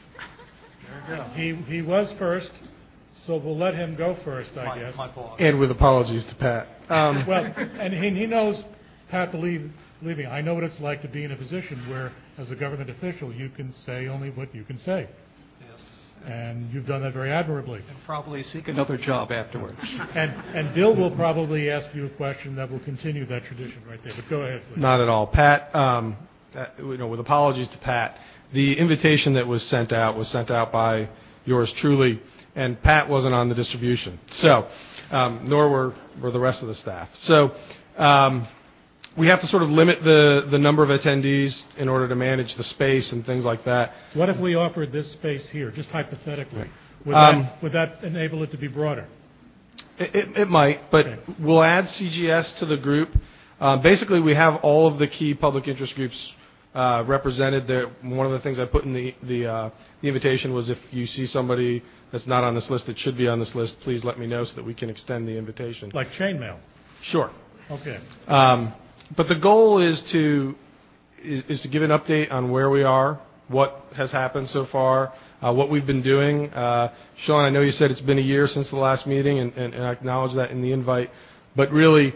He, he was first, so we'll let him go first, I My- guess. my boss. And with apologies to Pat. Um, Well, and he, he knows, Pat, believe, leaving, I know what it's like to be in a position where, as a government official, you can say only what you can say. Yes, And you've done that very admirably. and probably seek another job afterwards. And, and Bill will probably ask you a question that will continue that tradition right there, but go ahead, please. Not at all. Pat, um, uh, you know, with apologies to Pat, the invitation that was sent out was sent out by yours truly, and Pat wasn't on the distribution. So, um, nor were, were the rest of the staff. So, um, we have to sort of limit the, the number of attendees in order to manage the space and things like that. What if we offered this space here, just hypothetically? Would Um, that, would that enable it to be broader? It, it, it might, but Okay. we'll add C G S to the group. Uh, basically, we have all of the key public interest groups uh, represented there. One of the things I put in the the, uh, the invitation was if you see somebody that's not on this list that should be on this list, please let me know so that we can extend the invitation. Like chainmail? Sure. Okay. Um, but the goal is to is, is to give an update on where we are, what has happened so far, uh, what we've been doing. Uh, Sean, I know you said it's been a year since the last meeting, and, and, and I acknowledge that in the invite. But really,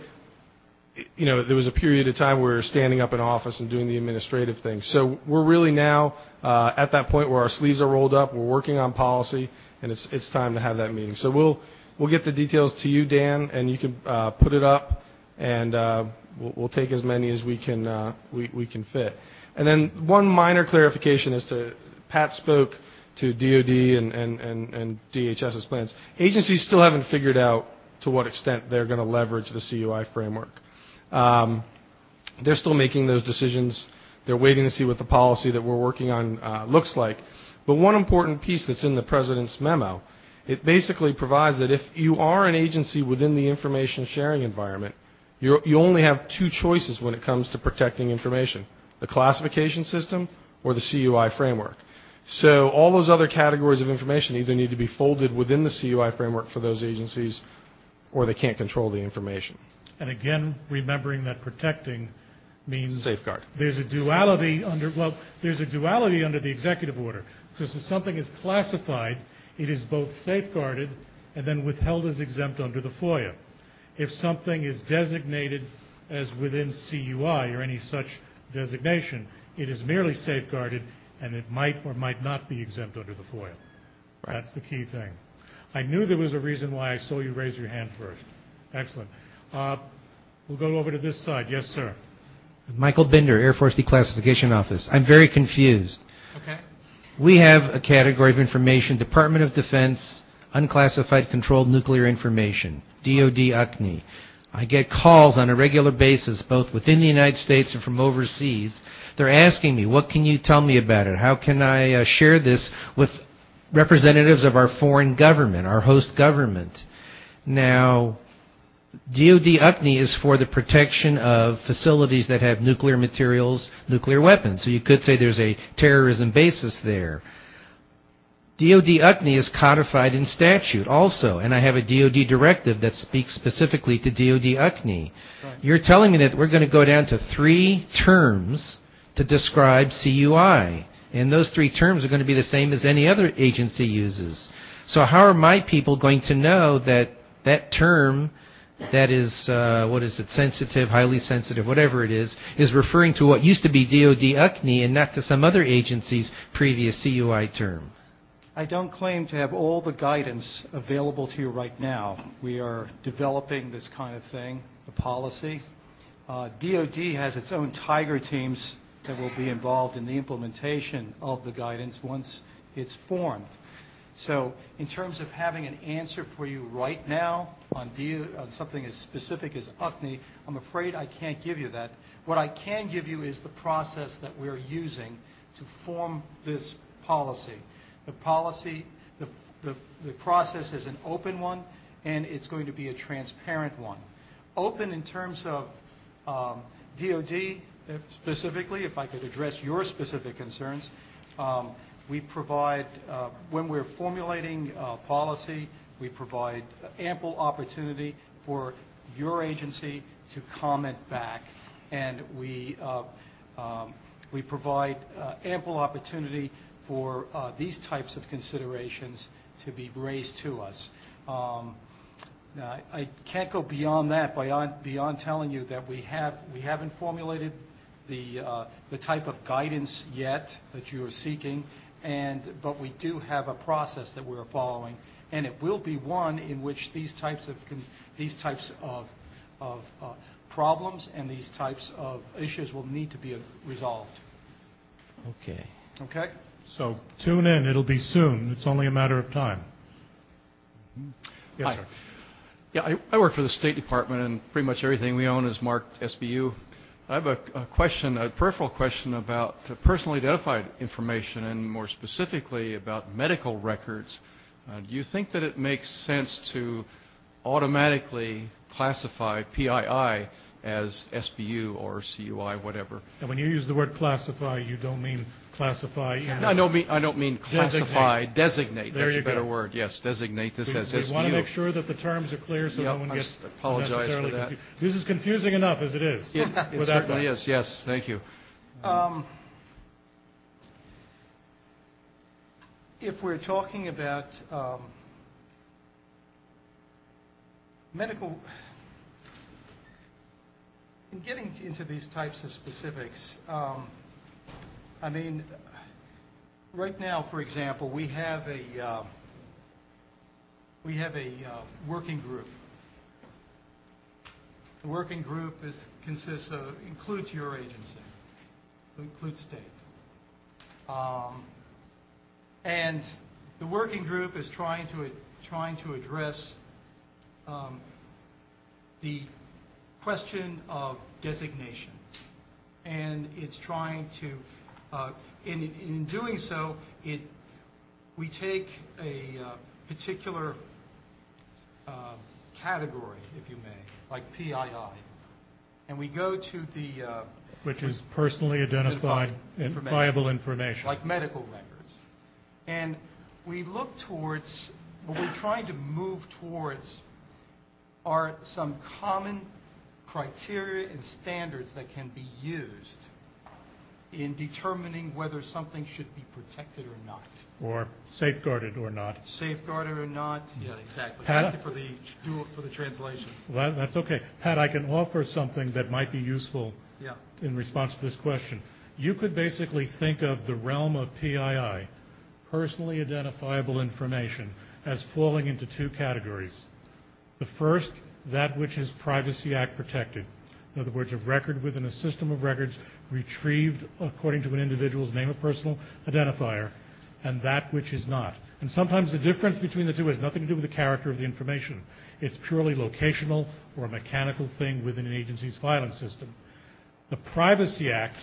you know, there was a period of time where we were standing up in office and doing the administrative things. So we're really now uh, at that point where our sleeves are rolled up. We're working on policy, and it's it's time to have that meeting. So we'll we'll get the details to you, Dan, and you can uh, put it up, and uh, we'll, we'll take as many as we can uh, we we can fit. And then one minor clarification as to Pat spoke to D O D and and and, and DHS's plans. Agencies still haven't figured out to what extent they're going to leverage the C U I framework. Um, they're still making those decisions. They're waiting to see what the policy that we're working on uh, looks like. But one important piece that's in the President's memo, it basically provides that if you are an agency within the information sharing environment, you're, you only have two choices when it comes to protecting information, the classification system or the C U I framework. So all those other categories of information either need to be folded within the C U I framework for those agencies, or they can't control the information. And again, remembering that protecting means Safeguard. there's a duality under, well, there's a duality under the executive order, because if something is classified, it is both safeguarded and then withheld as exempt under the FOIA. If something is designated as within C U I or any such designation, it is merely safeguarded and it might or might not be exempt under the FOIA. Right. That's the key thing. I knew there was a reason why I saw you raise your hand first. Excellent. Uh, we'll go over to this side. Yes, sir. Michael Binder, Air Force Declassification Office. I'm very confused. Okay? We have a category of information, Department of Defense, unclassified controlled nuclear information, D O D U C N I. I get calls on a regular basis, both within the United States and from overseas. They're asking me, what can you tell me about it? How can I uh, share this with representatives of our foreign government, our host government? Now, D O D U C N I is for the protection of facilities that have nuclear materials, nuclear weapons. So you could say there's a terrorism basis there. D O D U C N I is codified in statute also, and I have a D O D directive that speaks specifically to D O D U C N I. Right. You're telling me that we're going to go down to three terms to describe C U I, and those three terms are going to be the same as any other agency uses. So how are my people going to know that that term that is, uh, what is it, sensitive, highly sensitive, whatever it is, is referring to what used to be D O D U C N I and not to some other agency's previous C U I term? I don't claim to have all the guidance available to you right now. We are developing this kind of thing, the policy. Uh, D O D has its own tiger teams that will be involved in the implementation of the guidance once it's formed. So in terms of having an answer for you right now on, D- on something as specific as U C N I, I'm afraid I can't give you that. What I can give you is the process that we're using to form this policy. The policy, the, the, the process is an open one, and it's going to be a transparent one. Open in terms of um, D O D if specifically, if I could address your specific concerns. Um, we provide, uh, when we're formulating uh, policy, we provide ample opportunity for your agency to comment back, and we uh, um, we provide uh, ample opportunity for uh, these types of considerations to be raised to us. Um, now, I, I can't go beyond that, beyond, beyond telling you that we have we haven't formulated the uh, the type of guidance yet that you are seeking, and but we do have a process that we're following, and it will be one in which these types of con- these types of of uh, problems and these types of issues will need to be uh, resolved. Okay. Okay. So tune in. It'll be soon. It's only a matter of time. Yes, Hi. sir. Yeah, I, I work for the State Department, and pretty much everything we own is marked S B U. I have a, a question, a peripheral question about uh, personally identified information, and more specifically about medical records. Uh, do you think that it makes sense to automatically classify P I I as S B U or C U I, whatever? And when you use the word classify, you don't mean classify in No, I don't mean I don't mean classify, Designate. designate. There That's you a better go. word. Yes, designate this We, as we S B U. want to make sure that the terms are clear so Yep, no one I gets s- apologize for unnecessarily that. confused. This is confusing enough as it is. It, it without certainly that. is. Yes, thank you. Um, if we're talking about um, medical, in getting t- into these types of specifics, um, I mean, right now, for example, we have a uh, we have a uh, working group. The working group is consists of includes your agency, includes state, um, and the working group is trying to trying to address um, the question of designation, and it's trying to, uh, in in doing so, it we take a uh, particular uh, category, if you may, like P I I, and we go to the uh, Which is personally identified, identifiable information. like medical records, and we look towards what we're trying to move towards are some common criteria and standards that can be used in determining whether something should be protected or not. Or safeguarded or not. Safeguarded or not? Yeah, exactly. Pat? Thank you for the dual, for the translation. Well, that's okay. Pat, I can offer something that might be useful Yeah. in response to this question. You could basically think of the realm of P I I, personally identifiable information, as falling into two categories. The first, that which is Privacy Act protected. In other words, a record within a system of records retrieved according to an individual's name or personal identifier, and that which is not. And sometimes the difference between the two has nothing to do with the character of the information. It's purely locational or a mechanical thing within an agency's filing system. The Privacy Act,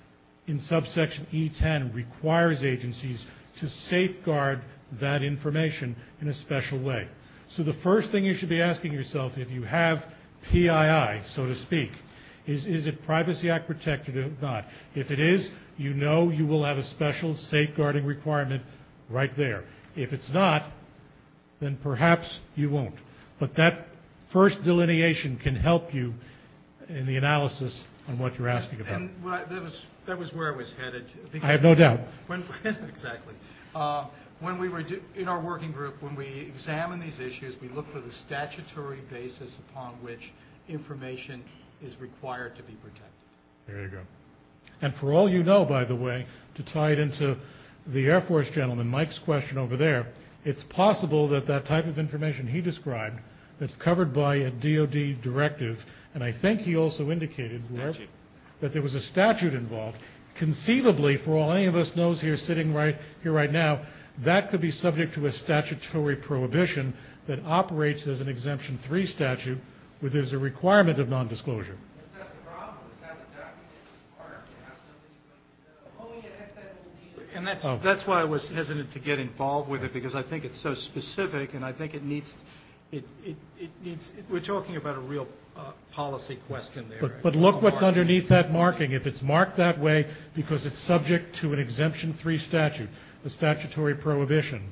in subsection E ten, requires agencies to safeguard that information in a special way. So the first thing you should be asking yourself, if you have P I I, so to speak, is, is it Privacy Act protected or not? If it is, you know you will have a special safeguarding requirement right there. If it's not, then perhaps you won't. But that first delineation can help you in the analysis on what you're asking about. And what I, that was that was where I was headed. I have no doubt. When, exactly. Uh, when we were do, in our working group, when we examine these issues, we look for the statutory basis upon which information is required to be protected. There you go. And for all you know, by the way, to tie it into the Air Force gentleman, Mike's question over there, it's possible that that type of information he described that's covered by a D O D directive, and I think he also indicated Statute. that there was a statute involved. Conceivably, for all any of us knows here sitting right here right now, that could be subject to a statutory prohibition that operates as an Exemption three statute, where there's a requirement of nondisclosure. That's not the problem. It's how the document is marked and how somebody's going to know. Oh, yeah, that's that whole deal. And that's Oh. that's why I was hesitant to get involved with it, because I think it's so specific, and I think it needs it it, it needs. It, we're talking about a real uh, policy question there. But, but look what's underneath that marking. If it's marked that way because it's subject to an Exemption three statute, the statutory prohibition,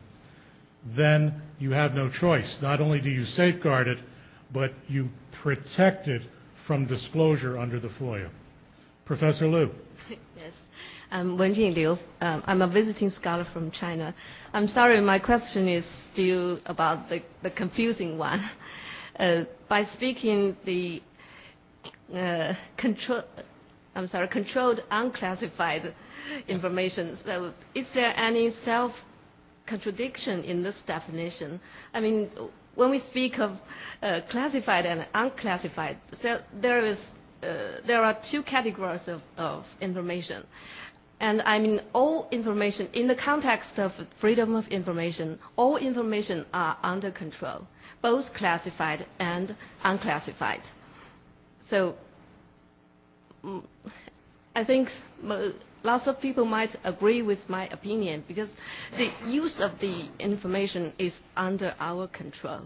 then you have no choice. Not only do you safeguard it, but you protect it from disclosure under the FOIA. Professor Liu. Yes. I'm Wenjing Liu. Um, I'm a visiting scholar from China. I'm sorry, my question is still about the, the confusing one. Uh, by speaking the uh, control, I'm sorry, controlled unclassified information, so is there any self-contradiction in this definition? I mean, when we speak of uh, classified and unclassified, so there is uh, there are two categories of, of information. And I mean, all information, in the context of freedom of information, all information are under control, both classified and unclassified. So mm, I think lots of people might agree with my opinion because the use of the information is under our control.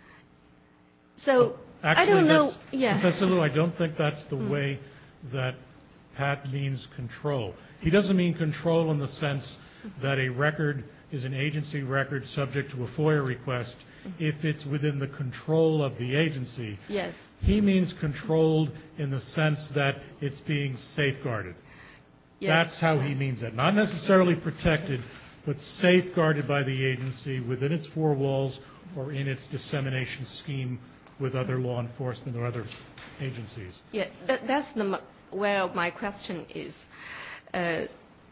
So Actually, I don't know. that's- Yeah. Professor Liu, I don't think that's the way that Pat means control. He doesn't mean control in the sense that a record is an agency record subject to a FOIA request if it's within the control of the agency. Yes. He means controlled in the sense that it's being safeguarded. Yes. That's how he means it. Not necessarily protected, but safeguarded by the agency within its four walls or in its dissemination scheme with other law enforcement or other agencies. Yeah, that, that's the m- where my question is. Uh,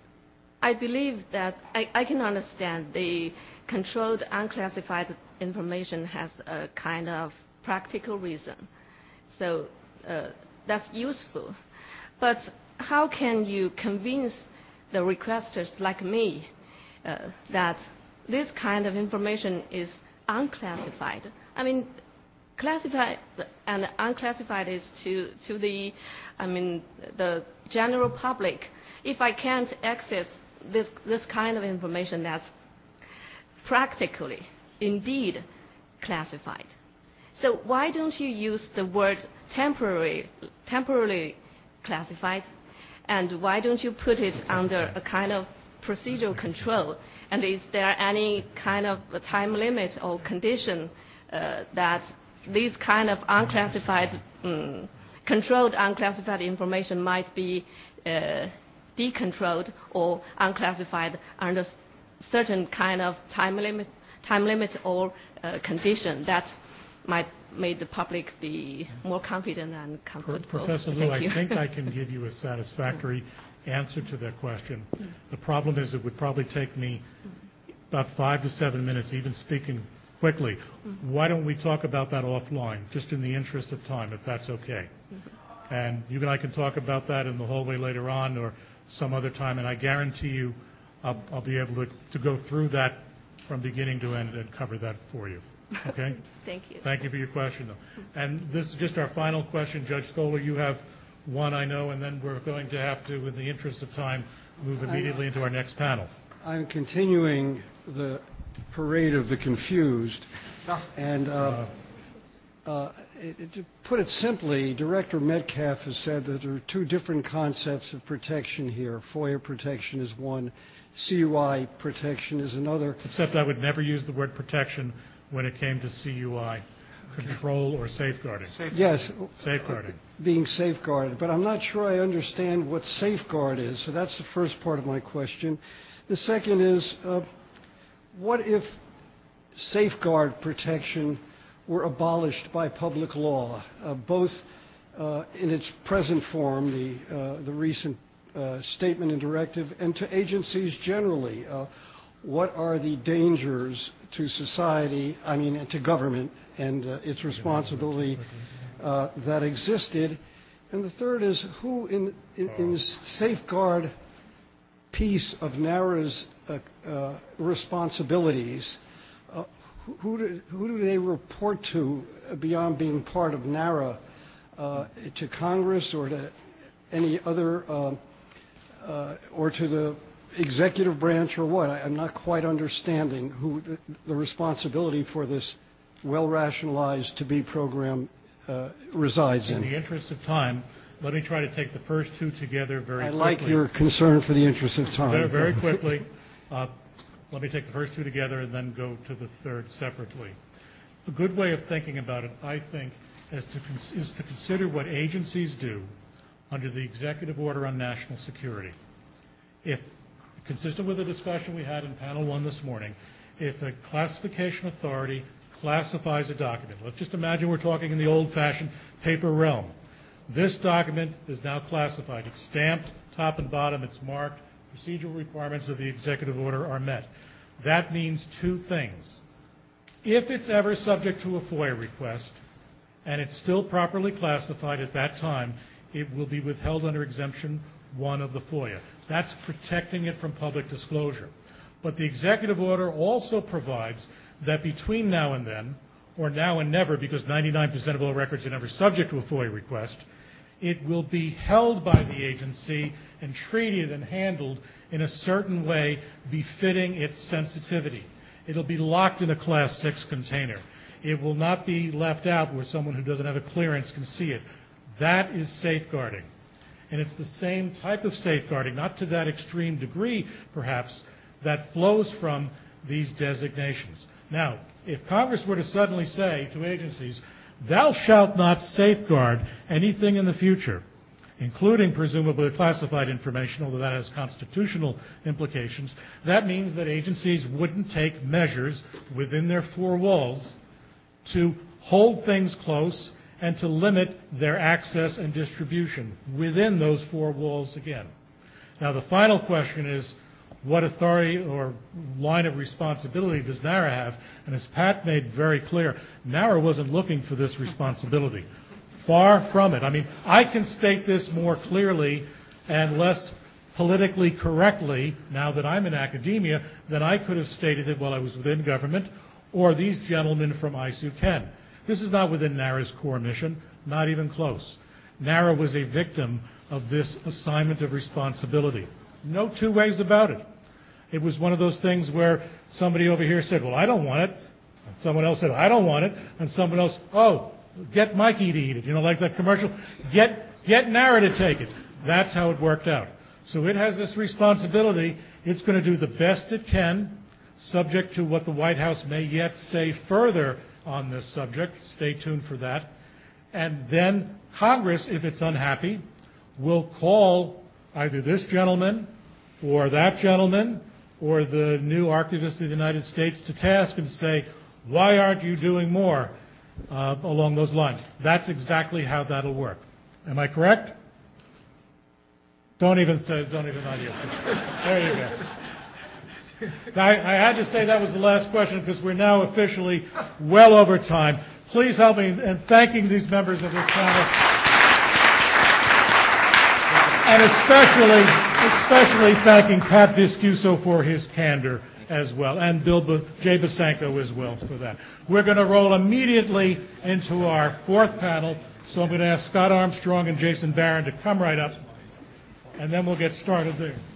I believe that I, I can understand the controlled unclassified information has a kind of practical reason. So uh, that's useful. But how can you convince the requesters like me uh, that this kind of information is unclassified? I mean, classified and unclassified is to, to the, I mean, the general public. If I can't access this, this kind of information that's practically, indeed, classified. So why don't you use the word temporary, temporarily classified, and why don't you put it under a kind of procedural control? And is there any kind of a time limit or condition uh, that these kind of unclassified, um, controlled unclassified information might be uh, decontrolled or unclassified under certain kind of time limit, time limit or uh, condition that might make the public be more confident and comfortable. Professor Liu, Thank I you. think I can give you a satisfactory answer to that question. The problem is it would probably take me about five to seven minutes, even speaking quickly. Why don't we talk about that offline, just in the interest of time, if that's okay? And you and I can talk about that in the hallway later on or some other time, and I guarantee you I'll, I'll be able to, to go through that from beginning to end and cover that for you. Okay? Thank you. Thank you for your question, though. And this is just our final question. Judge Stoller, you have one, I know, and then we're going to have to, in the interest of time, move immediately into our next panel. I'm continuing the parade of the confused. And uh, uh, it, it, to put it simply, Director Metcalf has said that there are two different concepts of protection here. FOIA protection is one, C U I protection is another. Except I would never use the word protection when it came to C U I, control or safeguarding. Yes. Safeguarding. Being safeguarded. But I'm not sure I understand what safeguard is. So that's the first part of my question. The second is, uh, what if safeguard protection were abolished by public law, uh, both uh, in its present form, the, uh, the recent uh, statement and directive, and to agencies generally? Uh, what are the dangers to society, I mean, to government and uh, its responsibility uh, that existed? And the third is, who in, in, in this safeguard piece of NARA's uh, uh, responsibilities, uh, who, who, do, who do they report to beyond being part of NARA, uh, to Congress or to any other, uh, uh, or to the executive branch or what? I, I'm not quite understanding who the, the responsibility for this well-rationalized to-be program uh, resides in. In the interest of time, let me try to take the first two together very I quickly. like your concern for the interest of time. Very, very quickly. Uh, let me take the first two together and then go to the third separately. A good way of thinking about it, I think, is to, cons- is to consider what agencies do under the Executive Order on National Security. if, consistent with the discussion we had in panel one this morning, if a classification authority classifies a document, let's just imagine we're talking in the old-fashioned paper realm. This document is now classified. It's stamped top and bottom. It's marked. Procedural requirements of the executive order are met. That means two things. If it's ever subject to a FOIA request, and it's still properly classified at that time, it will be withheld under Exemption one of the FOIA. That's protecting it from public disclosure. But the executive order also provides that between now and then, or now and never, because ninety-nine percent of all records are never subject to a FOIA request, it will be held by the agency and treated and handled in a certain way befitting its sensitivity. It'll be locked in a Class six container. It will not be left out where someone who doesn't have a clearance can see it. That is safeguarding. And it's the same type of safeguarding, not to that extreme degree, perhaps, that flows from these designations. Now, if Congress were to suddenly say to agencies, thou shalt not safeguard anything in the future, including presumably classified information, although that has constitutional implications, that means that agencies wouldn't take measures within their four walls to hold things close and to limit their access and distribution within those four walls again. Now, the final question is, what authority or line of responsibility does NARA have? And as Pat made very clear, NARA wasn't looking for this responsibility. Far from it. I mean, I can state this more clearly and less politically correctly now that I'm in academia than I could have stated it while I was within government or these gentlemen from I S U can. This is not within NARA's core mission, not even close. NARA was a victim of this assignment of responsibility. No two ways about it. It was one of those things where somebody over here said, well, I don't want it. And someone else said, I don't want it. And someone else, oh, get Mikey to eat it. You know, like that commercial. Get, get NARA to take it. That's how it worked out. So it has this responsibility. It's going to do the best it can, subject to what the White House may yet say further on this subject. Stay tuned for that. And then Congress, if it's unhappy, will call either this gentleman or that gentleman or the new Archivist of the United States to task and say, why aren't you doing more uh, along those lines? That's exactly how that'll work. Am I correct? Don't even say, don't even not yet. There you go. Now, I, I had to say that was the last question because we're now officially well over time. Please help me in thanking these members of this panel. And especially, especially thanking Pat Viscuso for his candor as well, and Bill B- Jay Basanko as well for that. We're going to roll immediately into our fourth panel, so I'm going to ask Scott Armstrong and Jason Barron to come right up, and then we'll get started there.